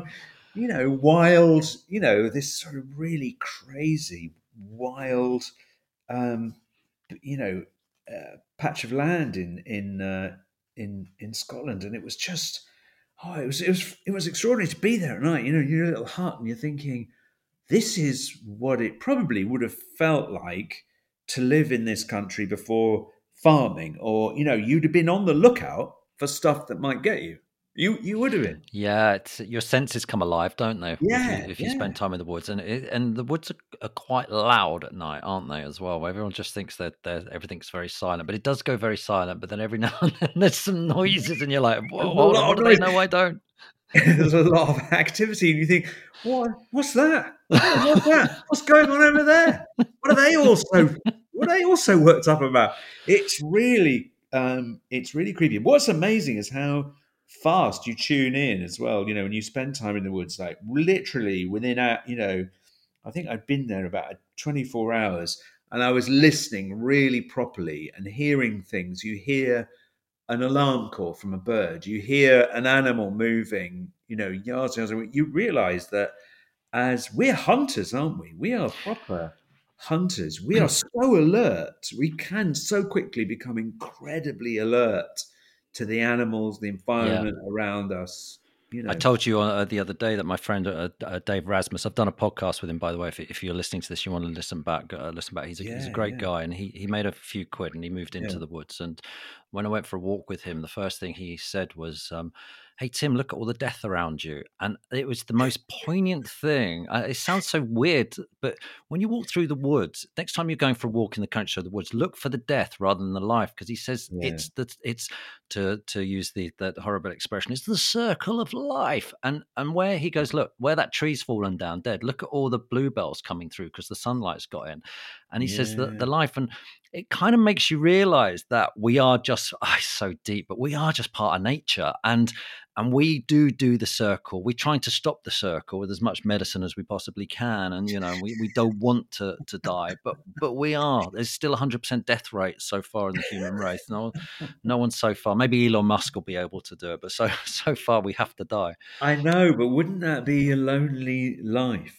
wild, this sort of really crazy, wild, um, you know, patch of land in Scotland, and it was just, oh, it was extraordinary to be there at night. You're in a little hut, and you're thinking, this is what it probably would have felt like to live in this country before farming, or you'd have been on the lookout for stuff that might get you. You would have been. Yeah, your senses come alive, don't they? Yeah, If you yeah. spend time in the woods, and the woods are quite loud at night, aren't they? As well, everyone just thinks that everything's very silent, but it does go very silent. But then every now and then there's some noises, and you're like, There's "Whoa, a hold on, lot what of do they noise. know I don't?" There's a lot of activity, and you think, What's that? What's that? What's going on over there? What are they also? What are they also worked up about? It's really creepy. What's amazing is how fast you tune in as well. When you spend time in the woods, like literally within I think I'd been there about 24 hours, and I was listening really properly and hearing things. You hear an alarm call from a bird, you hear an animal moving, yards and yards away. You realize that as we're hunters, aren't we? We are proper hunters. We are so alert. We can so quickly become incredibly alert to the animals, the Yeah. environment around us. I told you the other day that my friend Dave Rasmus. I've done a podcast with him, by the way. If you're listening to this, you want to listen back. Listen back. He's a Yeah, great yeah, guy, and he made a few quid, and he moved into yeah, the woods. And when I went for a walk with him, the first thing he said was, "Hey Tim, look at all the death around you." And it was the most poignant thing. It sounds so weird, but when you walk through the woods, next time you're going for a walk in the country or the woods, look for the death rather than the life, because he says yeah, it's to use the horrible expression, it's the circle of life. And where he goes, look, where that tree's fallen down dead, look at all the bluebells coming through because the sunlight's got in. And he says that yeah. the life, and it kind of makes you realize that we are just it's so deep, but we are just part of nature. And we do the circle. We're trying to stop the circle with as much medicine as we possibly can. And we don't want to die, but we are. There's still 100% death rate so far in the human race. No one so far. Maybe Elon Musk will be able to do it, but so far we have to die. I know, but wouldn't that be a lonely life?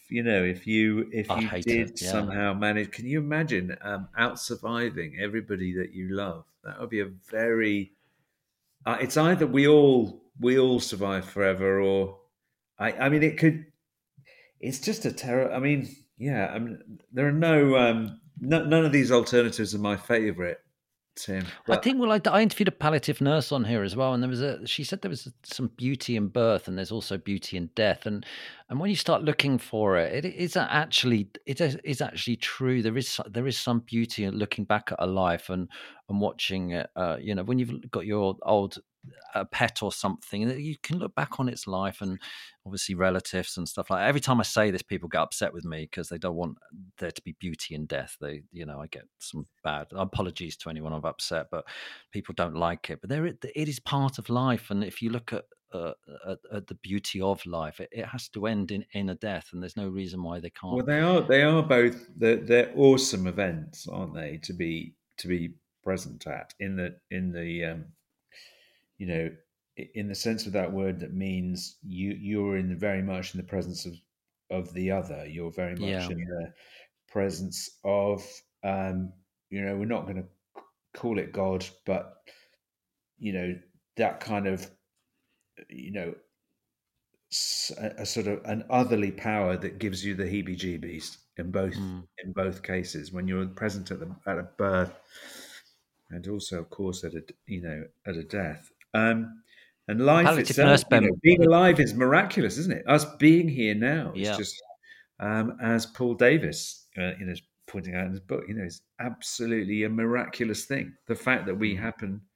If I'd you hate it. did Yeah. somehow manage. Can you imagine out surviving everybody that you love? That would be a very. It's either we all survive forever, or I mean, it could. It's just a terror. I mean, yeah. I mean, there are none of these alternatives are my favourite, Tim. I But think I interviewed a palliative nurse on here as well, and she said there was some beauty in birth, and there's also beauty in death, and when you start looking for it, it is actually true. There is some beauty in looking back at a life and watching it. When you've got your old a pet or something that you can look back on its life, and obviously relatives and stuff like that. Every time I say this, people get upset with me because they don't want there to be beauty in death. I get some bad apologies to anyone I've upset, but people don't like it. But it is part of life, and if you look uh, at the beauty of life, it has to end in a death, and there's no reason why they can't. well, they are both they're awesome events, aren't they? To be present at you know in the sense of that word, that means you're in very much in the presence of the other. You're very much Yeah. in the presence of we're not going to call it God, but that kind of you know a sort of an otherly power that gives you the heebie-jeebies Mm. in both cases when you're present at a birth, and also, of course, at a death. And The life palliative itself, nurse, Ben. being alive is miraculous, isn't it? Us being here now is Yeah. just, as Paul Davis, is pointing out in his book, it's absolutely a miraculous thing. Mm.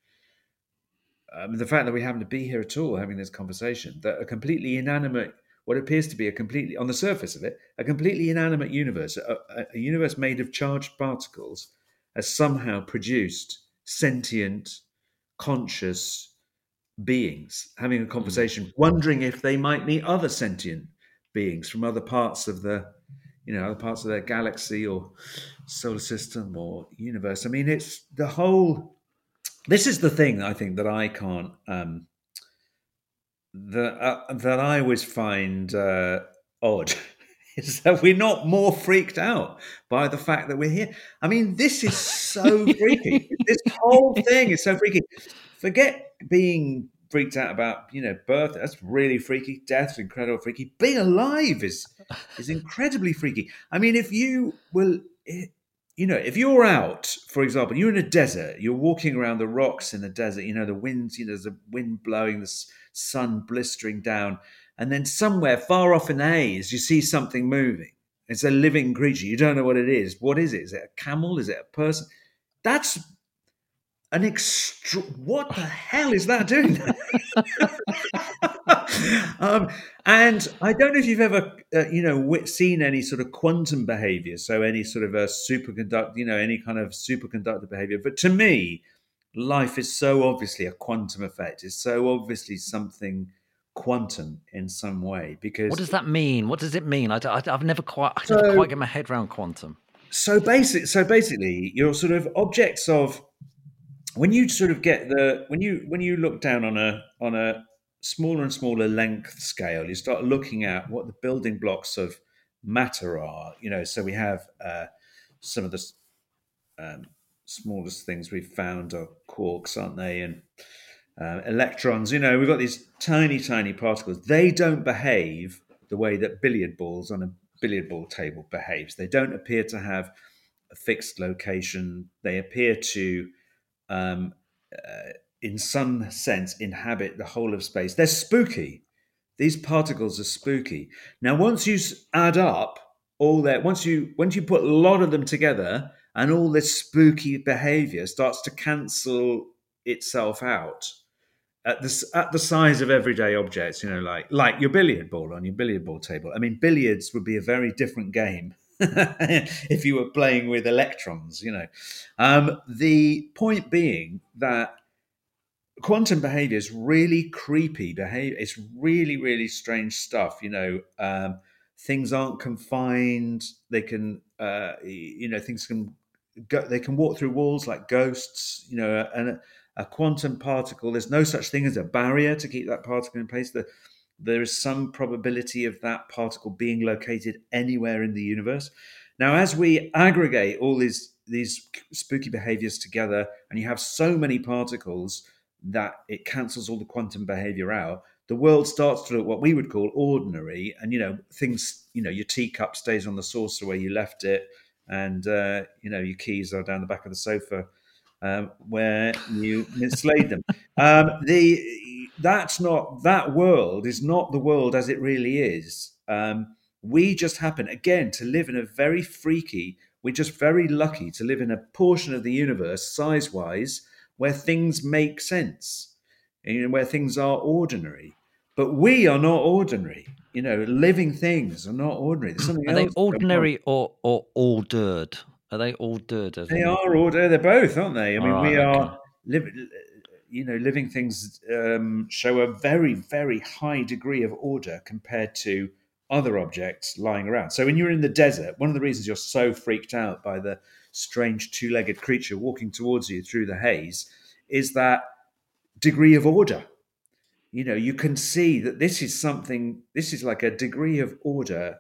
The fact that we happen to be here at all, having this conversation, that a completely inanimate, what appears to be a completely, on the surface of it, a completely inanimate universe, a universe made of charged particles, has somehow produced sentient, conscious beings having a Mm. conversation, wondering if they might meet other sentient beings from other parts of other parts of their galaxy or solar system or universe. I mean, it's the whole. This is the thing I think that I can't that I always find odd is that we're not more freaked out by the fact that we're here. I mean, this is so freaky. This whole thing is so freaky. Forget being freaked out about birth. That's really freaky. Death's incredibly freaky. Being alive is incredibly freaky. I mean, if you will. If you're out, for example, you're in a desert, you're walking around the rocks in the desert, the winds, there's a wind blowing, the sun blistering down, and then somewhere far off in the haze, you see something moving. It's a living creature. You don't know what it is. What is it? Is it a camel? Is it a person? That's an extra. What the hell is that doing? And I don't know if you've ever, seen any sort of quantum behavior. So any sort of a superconductor, any kind of superconductor behavior. But to me, life is so obviously a quantum effect. It's so obviously something quantum in some way. Because what does that mean? What does it mean? I've never quite get my head around quantum. So basically, you're sort of objects of when you sort of get when you look down on a smaller and smaller length scale, you start looking at what the building blocks of matter are. So we have some of the smallest things we've found are quarks, aren't they? And electrons. We've got these tiny, tiny particles. They don't behave the way that billiard balls on a billiard ball table behaves. They don't appear to have a fixed location. They appear to in some sense, inhabit the whole of space. They're spooky. These particles are spooky. Now, once you add up all that, once you put a lot of them together, and all this spooky behavior starts to cancel itself out at the size of everyday objects, like your billiard ball on your billiard ball table. I mean, billiards would be a very different game if you were playing with electrons. The point being that quantum behavior is really creepy behavior. It's really, really strange stuff. Things aren't confined. They can, things can go. They can walk through walls like ghosts. And a quantum particle. There's no such thing as a barrier to keep that particle in place. There is some probability of that particle being located anywhere in the universe. Now, as we aggregate all these spooky behaviors together, and you have so many particles that it cancels all the quantum behavior out, the world starts to look what we would call ordinary. And things, your teacup stays on the saucer where you left it, and your keys are down the back of the sofa where you mislaid them. That world is not the world as it really is. We just happen again to live in a very freaky. We're just very lucky to live in a portion of the universe, size-wise, where things make sense, where things are ordinary. But we are not ordinary. Living things are not ordinary. There's something Are else they ordinary or ordered? Are they ordered? They are order. They're both, aren't they? I mean, we okay. are living things show a very, very high degree of order compared to other objects lying around. So when you're in the desert, one of the reasons you're so freaked out by the strange two-legged creature walking towards you through the haze is that degree of order. You can see that this is like a degree of order,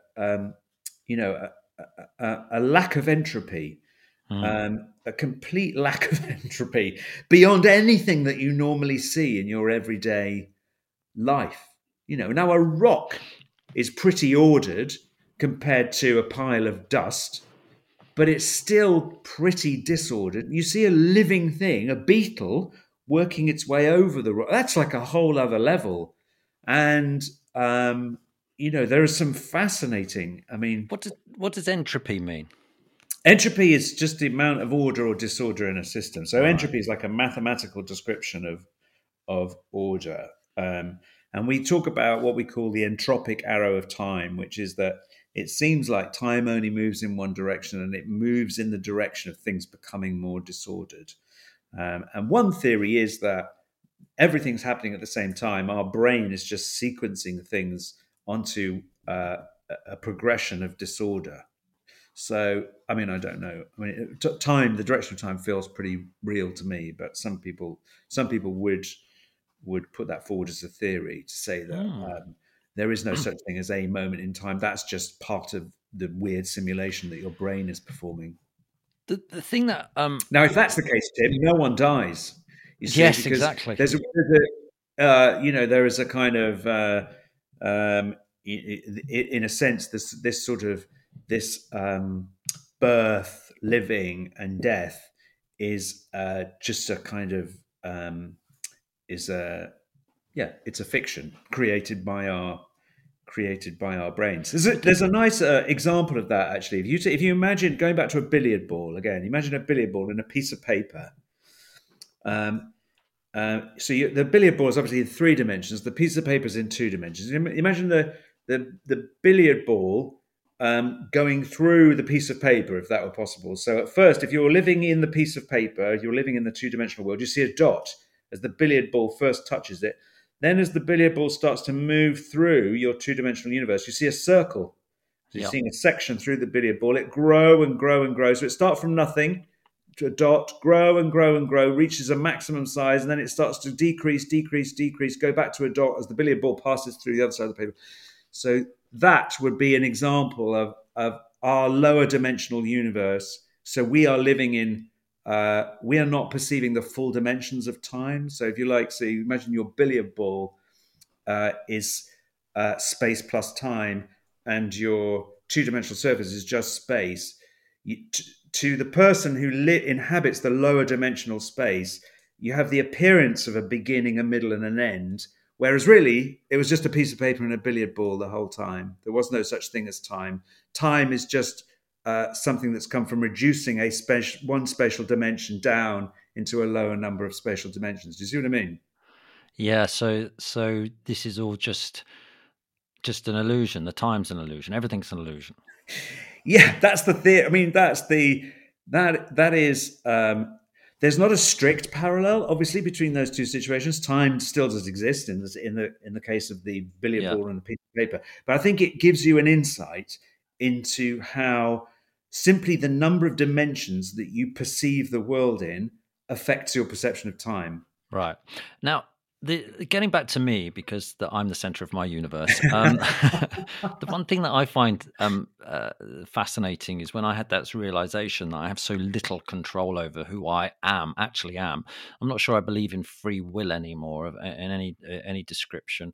a lack of entropy, a complete lack of entropy beyond anything that you normally see in your everyday life. Now a rock is pretty ordered compared to a pile of dust, but it's still pretty disordered. You see a living thing, a beetle, working its way over the rock. That's like a whole other level. And there are some fascinating. I mean, what does entropy mean? Entropy is just the amount of order or disorder in a system. So entropy is like a mathematical description of order. And we talk about what we call the entropic arrow of time, which is that it seems like time only moves in one direction, and it moves in the direction of things becoming more disordered. And one theory is that everything's happening at the same time. Our brain is just sequencing things onto a progression of disorder. So, I mean, I don't know. I mean, time, the direction of time feels pretty real to me, but some people would put that forward as a theory to say that Mm. there is no such thing as a moment in time. That's just part of the weird simulation that your brain is performing. The thing that Now, if that's the case, Tim, no one dies. You see, yes, because exactly. there is a kind of um, in a sense this sort of this birth, living, and death is just a kind of is a yeah, it's a fiction created by our brains. There's a nice example of that actually. If you imagine going back to a billiard ball again, imagine a billiard ball and a piece of paper. Um, the billiard ball is obviously in three dimensions. The piece of paper is in two dimensions. Imagine the billiard ball going through the piece of paper, if that were possible. So at first, if you're living in the piece of paper, you're living in the two-dimensional world, you see a dot as the billiard ball first touches it. Then as the billiard ball starts to move through your two-dimensional universe, you see a circle. So you're Yeah. seeing a section through the billiard ball. It grow and grow and grow. So it starts from nothing to a dot, grow and grow and grow, reaches a maximum size, and then it starts to decrease, decrease, decrease, go back to a dot as the billiard ball passes through the other side of the paper. So that would be an example of our lower dimensional universe. So we are living in, we are not perceiving the full dimensions of time. So if you like, so you imagine your billiard ball is space plus time, and your two-dimensional surface is just space. To the person who inhabits the lower dimensional space, you have the appearance of a beginning, a middle, and an end. Whereas really, it was just a piece of paper and a billiard ball the whole time. There was no such thing as time. Time is just something that's come from reducing one spatial dimension down into a lower number of spatial dimensions. Do you see what I mean? Yeah, so this is all just an illusion. The time's an illusion. Everything's an illusion. Yeah, that's the thing. I mean, that is. There's not a strict parallel, obviously, between those two situations. Time still does exist in the case of the billiard Yeah. ball and the piece of paper, but I think it gives you an insight into how simply the number of dimensions that you perceive the world in affects your perception of time. Right. Now, getting back to me, because I'm the center of my universe. The one thing that I find fascinating is when I had that realization that I have so little control over who I actually am. I'm not sure I believe in free will anymore in any description.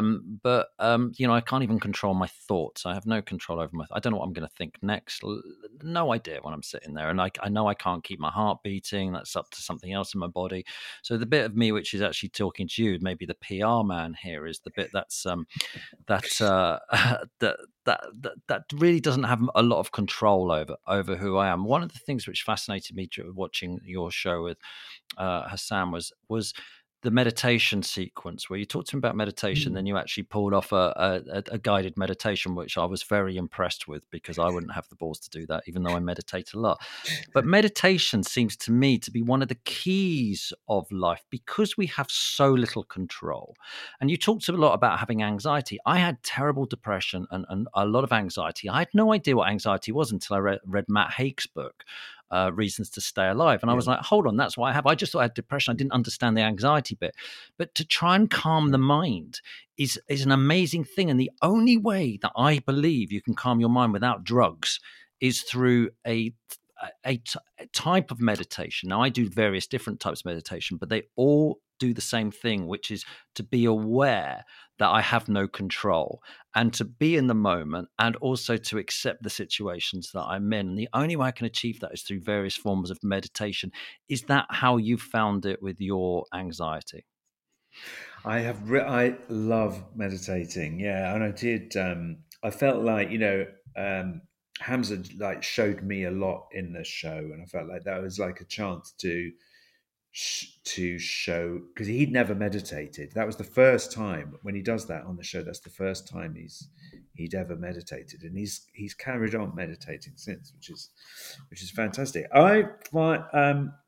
I can't even control my thoughts. I have no control over I don't know what I'm going to think next. No idea when I'm sitting there, and I know I can't keep my heart beating. That's up to something else in my body. So the bit of me which is actually talking to you, maybe the PR man here, is the bit that's that that really doesn't have a lot of control over who I am. One of the things which fascinated me watching your show with Hassan was the meditation sequence where you talked to him about meditation, then you actually pulled off a guided meditation, which I was very impressed with, because I wouldn't have the balls to do that, even though I meditate a lot. But meditation seems to me to be one of the keys of life, because we have so little control. And you talked a lot about having anxiety. I had terrible depression and a lot of anxiety. I had no idea what anxiety was until I read Matt Haig's book, Reasons to Stay Alive. And I Yeah. was like, hold on, that's what I have. I just thought I had depression. I didn't understand the anxiety bit. But to try and calm the mind is an amazing thing. And the only way that I believe you can calm your mind without drugs is through a type of meditation. Now, I do various different types of meditation, but they all do the same thing, which is to be aware that I have no control and to be in the moment, and also to accept the situations that I'm in. And the only way I can achieve that is through various forms of meditation. Is that how you found it with your anxiety? I love meditating. Yeah, and I did. I felt like Hamza like showed me a lot in the show, and I felt like that was like a chance to show, because he'd never meditated. That was the first time when he does that on the show. That's the first time he'd ever meditated, and he's carried on meditating since, which is fantastic. I find.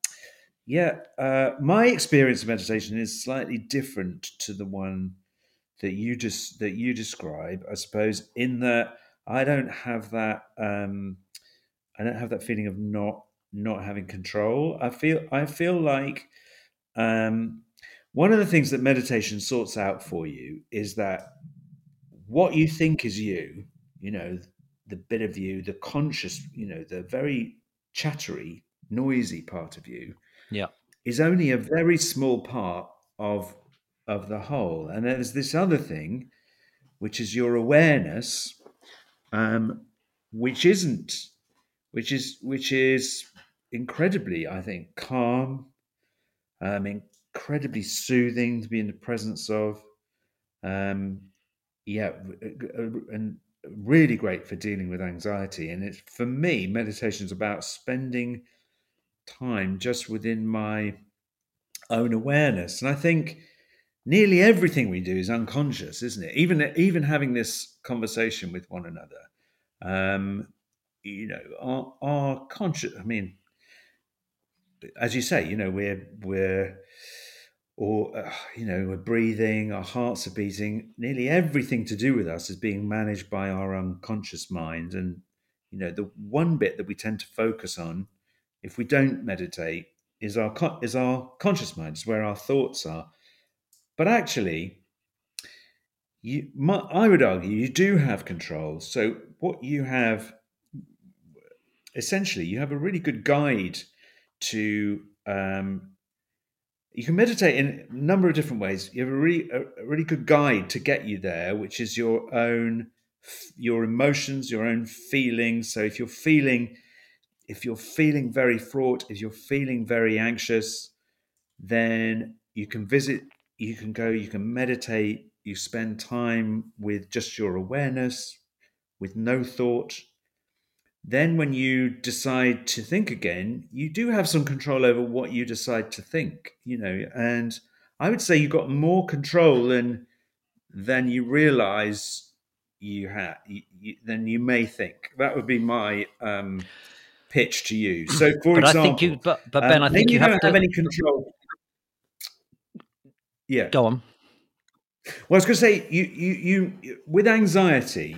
My experience of meditation is slightly different to the one that you describe, I suppose, in that I don't have that I don't have that feeling of not having control. I feel like um, one of the things that meditation sorts out for you is that what you think is you, you know, the bit of you, the conscious, the very chattery, noisy part of you, Yeah. is only a very small part of the whole. And there's this other thing, which is your awareness, um, which isn't, which is incredibly, I think, calm, incredibly soothing to be in the presence of. Um, yeah, and really great for dealing with anxiety. And it's for me, meditation is about spending time just within my own awareness. And I think nearly everything we do is unconscious, isn't it? Even having this conversation with one another, um, our conscious. I mean, as you say, we're or we're breathing, our hearts are beating. Nearly everything to do with us is being managed by our unconscious mind, and the one bit that we tend to focus on, if we don't meditate, is our conscious mind. Is where our thoughts are. But actually, I would argue you do have control. So what you have, essentially, you have a really good guide to. You can meditate in a number of different ways. You have a really good guide to get you there, which is your emotions, your own feelings. So if you're feeling very fraught, if you're feeling very anxious, then you can go, you can meditate, you spend time with just your awareness, with no thought. Then, when you decide to think again, you do have some control over what you decide to think, and I would say you've got more control than you realize than you may think. That would be my pitch to you. So, for But I think example, but Ben, I think maybe you you have don't have to any control. Yeah. go on. Well, I was going to say, with anxiety,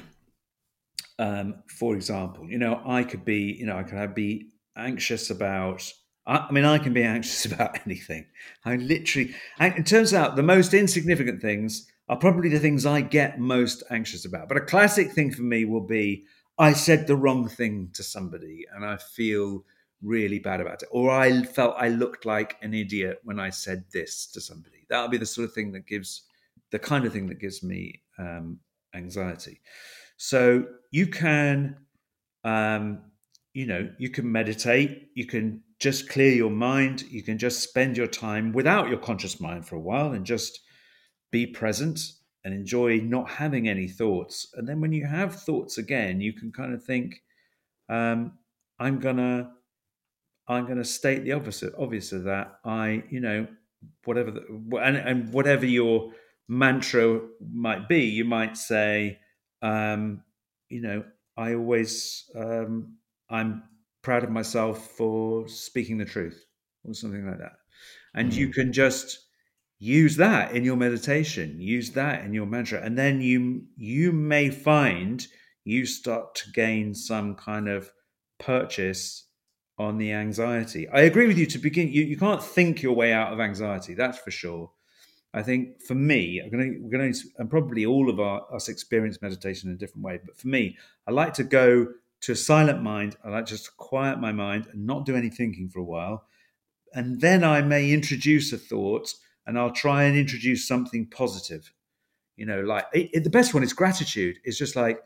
for example, I could be, be anxious about. I mean, I can be anxious about anything. I literally, and it turns out the most insignificant things are probably the things I get most anxious about. But a classic thing for me will be I said the wrong thing to somebody and I feel really bad about it, or I felt I looked like an idiot when I said this to somebody. That'll be the sort of thing that gives the kind of thing that gives me anxiety. So you can, um, you can meditate. You can just clear your mind. You can just spend your time without your conscious mind for a while and just be present and enjoy not having any thoughts. And then when you have thoughts again, you can kind of think, um, I'm gonna I'm going to state the opposite, obvious of that. Whatever, and whatever your mantra might be, you might say, um, you know, I always, I'm proud of myself for speaking the truth, or something like that. And you can just use that in your meditation, use that in your mantra, and then you may find you start to gain some kind of purchase on the anxiety. I agree with you. To begin, you can't think your way out of anxiety. That's for sure. I think for me, and probably all of us experience meditation in a different way. But for me, I like to go to a silent mind. I like just to quiet my mind and not do any thinking for a while, and then I may introduce a thought, and I'll try and introduce something positive. Like the best one is gratitude. It's just like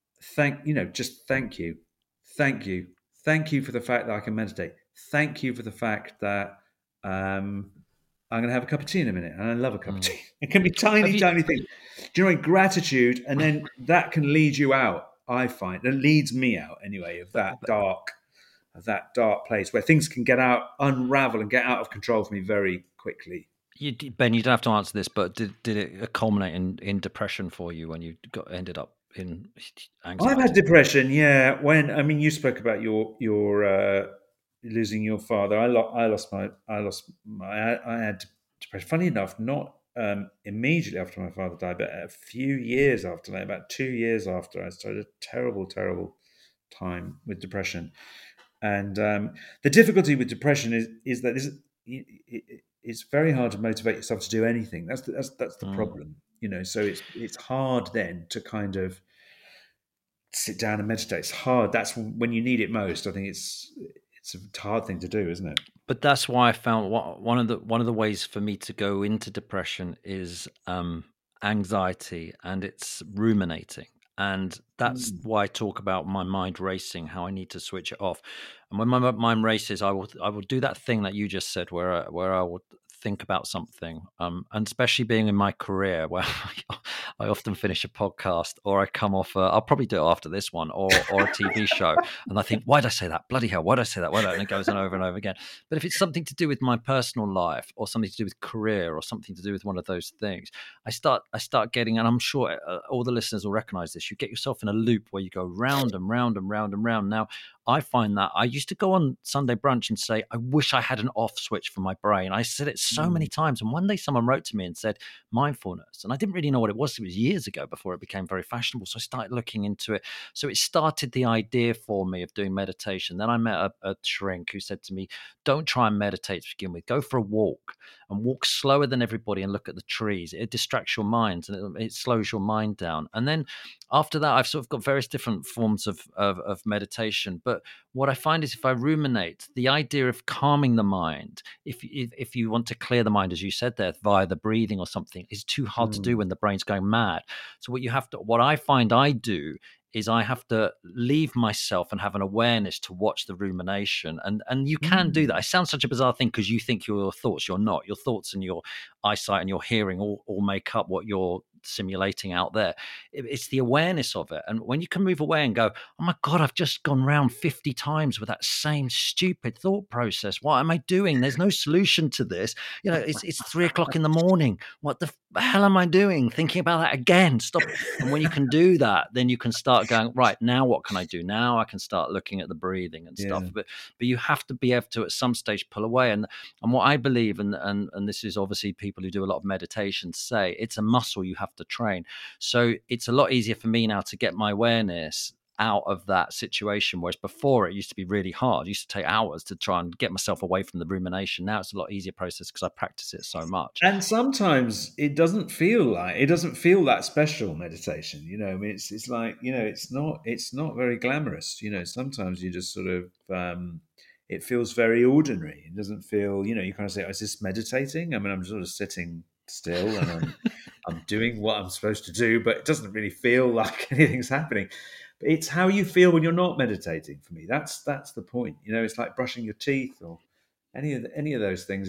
just thank you, thank you, thank you for the fact that I can meditate. Thank you for the fact that I'm going to have a cup of tea in a minute, and I love a cup of tea. It can be Have tiny, you tiny things. Do you know, gratitude, and then that can lead you out. I find that leads me out anyway of that dark place where things can unravel and get out of control for me very quickly. Ben, you don't have to answer this, but did it culminate in depression for you when you ended up in I've had anxiety? depression, yeah. You spoke about your losing your father. I had depression. Funny enough, not immediately after my father died, but a few years after that, about 2 years after, I started a terrible, terrible time with depression. And the difficulty with depression is that it's very hard to motivate yourself to do anything. That's the problem, So it's hard then to kind of sit down and meditate. It's hard. That's when you need it most. I think it's a hard thing to do, isn't it? But that's why I found one of the ways for me to go into depression is anxiety, and it's ruminating. And that's why I talk about my mind racing, how I need to switch it off. And when my mind races, I will do that thing that you just said, where I will think about something, and especially being in my career, where I often finish a podcast, or I come off. I'll probably do it after this one, or a TV show, and I think, why did I say that? Bloody hell! Why did I say that? And it goes on over and over again. But if it's something to do with my personal life, or something to do with career, or something to do with one of those things, I start getting, and I'm sure all the listeners will recognize this. You get yourself in a loop where you go round and round and round and round. Now, I find that I used to go on Sunday brunch and say, I wish I had an off switch for my brain. I said it so many times. And one day someone wrote to me and said, mindfulness. And I didn't really know what it was. It was years ago before it became very fashionable. So I started looking into it. So it started the idea for me of doing meditation. Then I met a shrink who said to me, don't try and meditate to begin with. Go for a walk, and walk slower than everybody and look at the trees. It distracts your mind, and it slows your mind down. And then after that, I've sort of got various different forms of meditation. But what I find is, if I ruminate, the idea of calming the mind, if you want to clear the mind, as you said there, via the breathing or something, is too hard to do when the brain's going mad. So what I find I do is I have to leave myself and have an awareness to watch the rumination. And you can do that. It sounds such a bizarre thing because you think your thoughts. You're not. Your thoughts and your eyesight and your hearing all make up what you're simulating out there. It's the awareness of it. And when you can move away and go, oh my God, I've just gone round 50 times with that same stupid thought process. What am I doing? There's no solution to this. It's 3:00 in the morning. What the hell am I doing? Thinking about that again. Stop. And when you can do that, then you can start going, right, now what can I do? Now I can start looking at the breathing and stuff. But you have to be able to at some stage pull away. And what I believe, and this is obviously people who do a lot of meditation say, it's a muscle you have to train. So it's a lot easier for me now to get my awareness out of that situation, whereas before it used to be really hard. It used to take hours to try and get myself away from the rumination. Now it's a lot easier process because I practice it so much. And sometimes it doesn't feel that special meditation. I mean, it's like, it's not very glamorous. Sometimes you just sort of it feels very ordinary. It doesn't feel, you kind of say, oh, is this meditating? I mean, I'm sort of sitting still and I'm doing what I'm supposed to do, but it doesn't really feel like anything's happening. But it's how you feel when you're not meditating. For me, that's the point. It's like brushing your teeth or any of those things.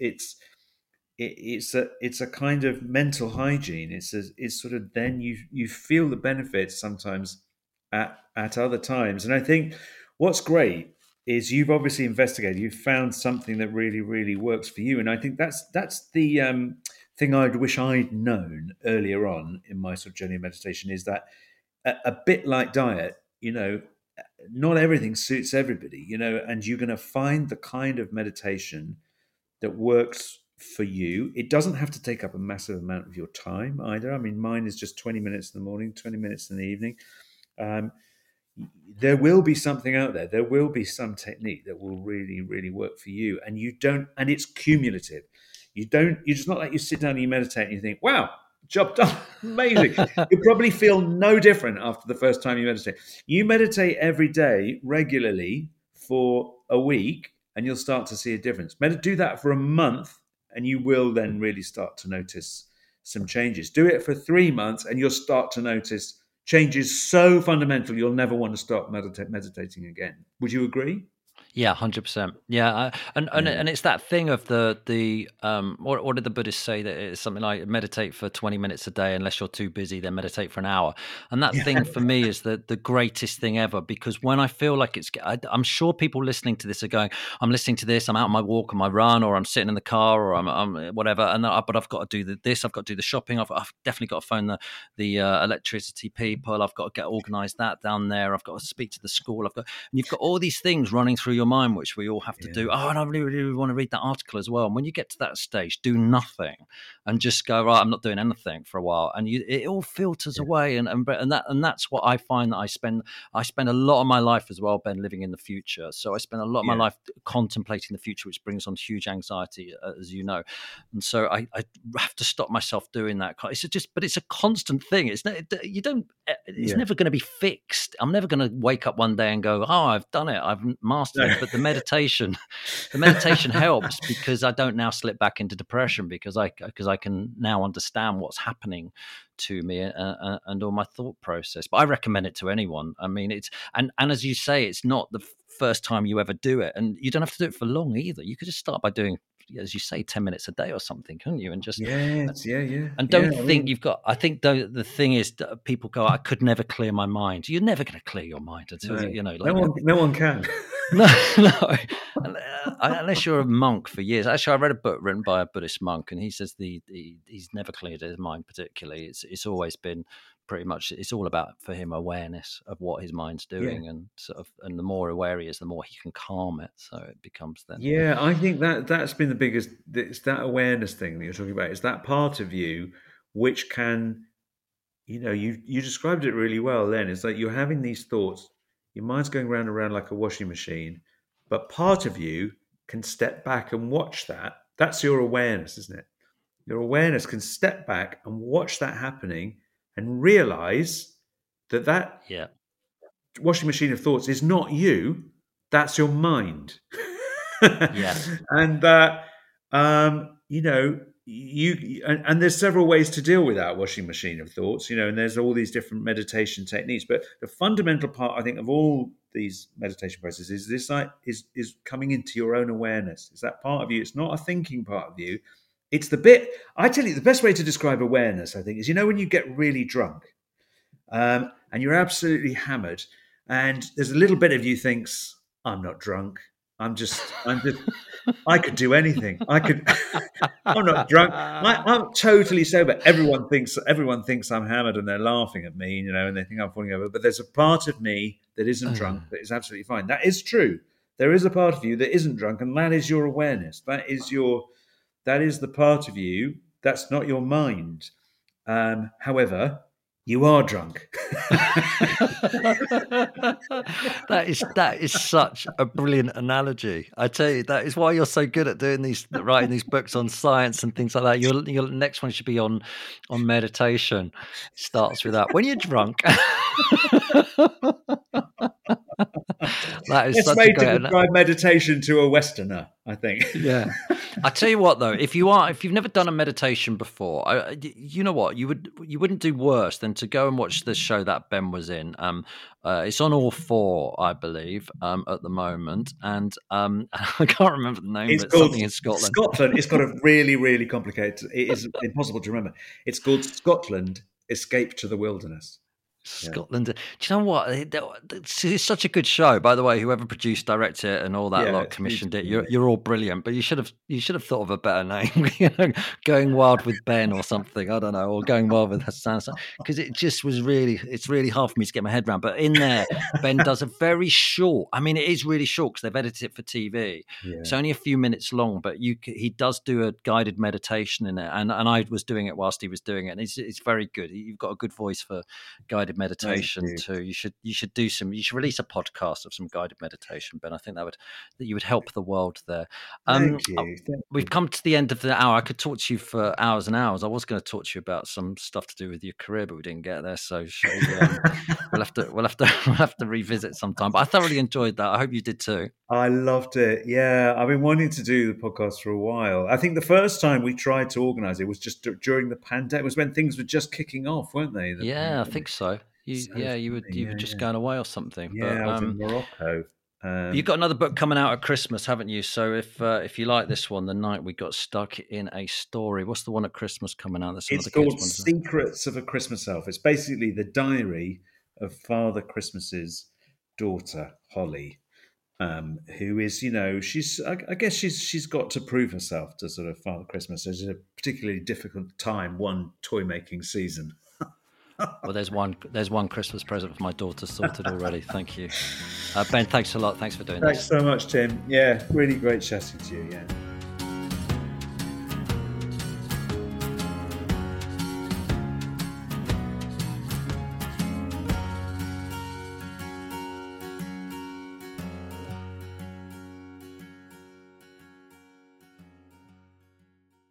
It's a kind of mental hygiene. It's sort of, then you feel the benefits sometimes at other times. And I think what's great is you've obviously investigated. You've found something that really, really works for you. And I think that's the thing I'd wish I'd known earlier on in my sort of journey of meditation, is that a bit like diet, not everything suits everybody, and you're going to find the kind of meditation that works for you. It doesn't have to take up a massive amount of your time either. I mean, mine is just 20 minutes in the morning, 20 minutes in the evening. There will be something out there. There will be some technique that will really, really work for you. And and it's cumulative. It's not like you sit down and you meditate and you think, wow, job done. Amazing. You'll probably feel no different after the first time you meditate. You meditate every day regularly for a week, and you'll start to see a difference. Do that for a month, and you will then really start to notice some changes. Do it for 3 months, and you'll start to notice changes so fundamental you'll never want to stop meditating again. Would you agree? Yeah, 100%. Yeah, and it's that thing of the what did the Buddhists say, that it's something like meditate for 20 minutes a day, unless you're too busy, then meditate for an hour. And that thing for me is the greatest thing ever, because when I feel like I'm sure people listening to this are going, I'm listening to this, I'm out on my walk or my run, or I'm sitting in the car, or I'm whatever, but I've got to do this, I've got to do the shopping, I've definitely got to phone the electricity people, I've got to get organised that down there, I've got to speak to the school, and you've got all these things running through your your mind, which we all have to do. Oh, and I really, really want to read that article as well. And when you get to that stage, do nothing and just go, right, I'm not doing anything for a while, and it all filters away. And that's what I find that I spend a lot of my life as well, Ben, living in the future. So I spend a lot of my life contemplating the future, which brings on huge anxiety, as you know. And so I have to stop myself doing that. But it's a constant thing. It's never going to be fixed. I'm never going to wake up one day and go, oh, I've done it, I've mastered it. But the meditation helps, because I don't now slip back into depression, because I can now understand what's happening to me and all my thought process. But I recommend it to anyone. I mean, it's and as you say, it's not the first time you ever do it, and you don't have to do it for long either. You could just start by doing, as you say, 10 minutes a day or something, couldn't you? And just and don't think you've got. I think the thing is, people go, I could never clear my mind. You're never going to clear your mind until no one can. No, unless you're a monk for years. Actually, I read a book written by a Buddhist monk, and he says he's never cleared his mind particularly. It's always been pretty much, it's all about, for him, awareness of what his mind's doing, and and the more aware he is, the more he can calm it. So it becomes then. Yeah, I think that's been the biggest. It's that awareness thing that you're talking about. It's that part of you which can, you described it really well. Then it's like you're having these thoughts. Your mind's going round and round like a washing machine, but part of you can step back and watch that. That's your awareness, isn't it? Your awareness can step back and watch that happening and realize that washing machine of thoughts is not you. That's your mind. And that, and there's several ways to deal with that washing machine of thoughts, and there's all these different meditation techniques. But the fundamental part, I think, of all these meditation processes is coming into your own awareness. It's that part of you. It's not a thinking part of you. It's the bit, I tell you, the best way to describe awareness, I think, is, when you get really drunk and you're absolutely hammered, and there's a little bit of you thinks, I'm not drunk. I'm just, I could do anything. I'm not drunk. I'm totally sober. Everyone thinks I'm hammered, and they're laughing at me, and they think I'm falling over. But there's a part of me that isn't drunk, that is absolutely fine. That is true. There is a part of you that isn't drunk, and that is your awareness. That is the part of you. That's not your mind. However, you are drunk. That is such a brilliant analogy. I tell you, that is why you're so good at writing these books on science and things like that. Your next one should be on meditation. It starts with that. When you're drunk. That is it's such made a great to describe meditation to a Westerner, I think. Yeah, I tell you what, though, if you've never done a meditation before, you know what, you wouldn't do worse than to go and watch this show that Ben was in. It's on All 4, I believe, at the moment, and I can't remember the name. It's but called something in Scotland. Scotland. It's got a really, really complicated. It is impossible to remember. It's called Scotland: Escape to the Wilderness. Scotland. Do you know what? It's such a good show. By the way, whoever produced, directed it, and all that lot commissioned it. You're all brilliant, but you should have thought of a better name. Going Wild with Ben or something. I don't know, or Going Wild with Hassan, because it's really hard for me to get my head around. But in there, Ben does a very short. I mean, it is really short because they've edited it for TV. Yeah. It's only a few minutes long, but he does do a guided meditation in it, and I was doing it whilst he was doing it, and it's very good. You've got a good voice for guided meditation too. You should release a podcast of some guided meditation, Ben. I think that you would help the world there. Thank you. We've come to the end of the hour. I could talk to you for hours and hours. I was going to talk to you about some stuff to do with your career, but we didn't get there. So we'll have to revisit sometime. But I thoroughly enjoyed that. I hope you did too. I loved it. Yeah, I've been wanting to do the podcast for a while. I think the first time we tried to organise it was just during the pandemic. It was when things were just kicking off, weren't they? I think so. You were just going away or something. Yeah, I was in Morocco. You've got another book coming out at Christmas, haven't you? So if you like this one, The Night We Got Stuck in a Story. What's the one at Christmas coming out? It's called Secrets of a Christmas Elf. It's basically the diary of Father Christmas's daughter, Holly. Who is, I guess she's got to prove herself to sort of Father Christmas. It's a particularly difficult time, one toy making season. Well, there's one Christmas present for my daughter sorted already. Thank you. Ben, thanks a lot. Thanks for doing this. Thanks so much, Tim. Yeah, really great chatting to you. Yeah.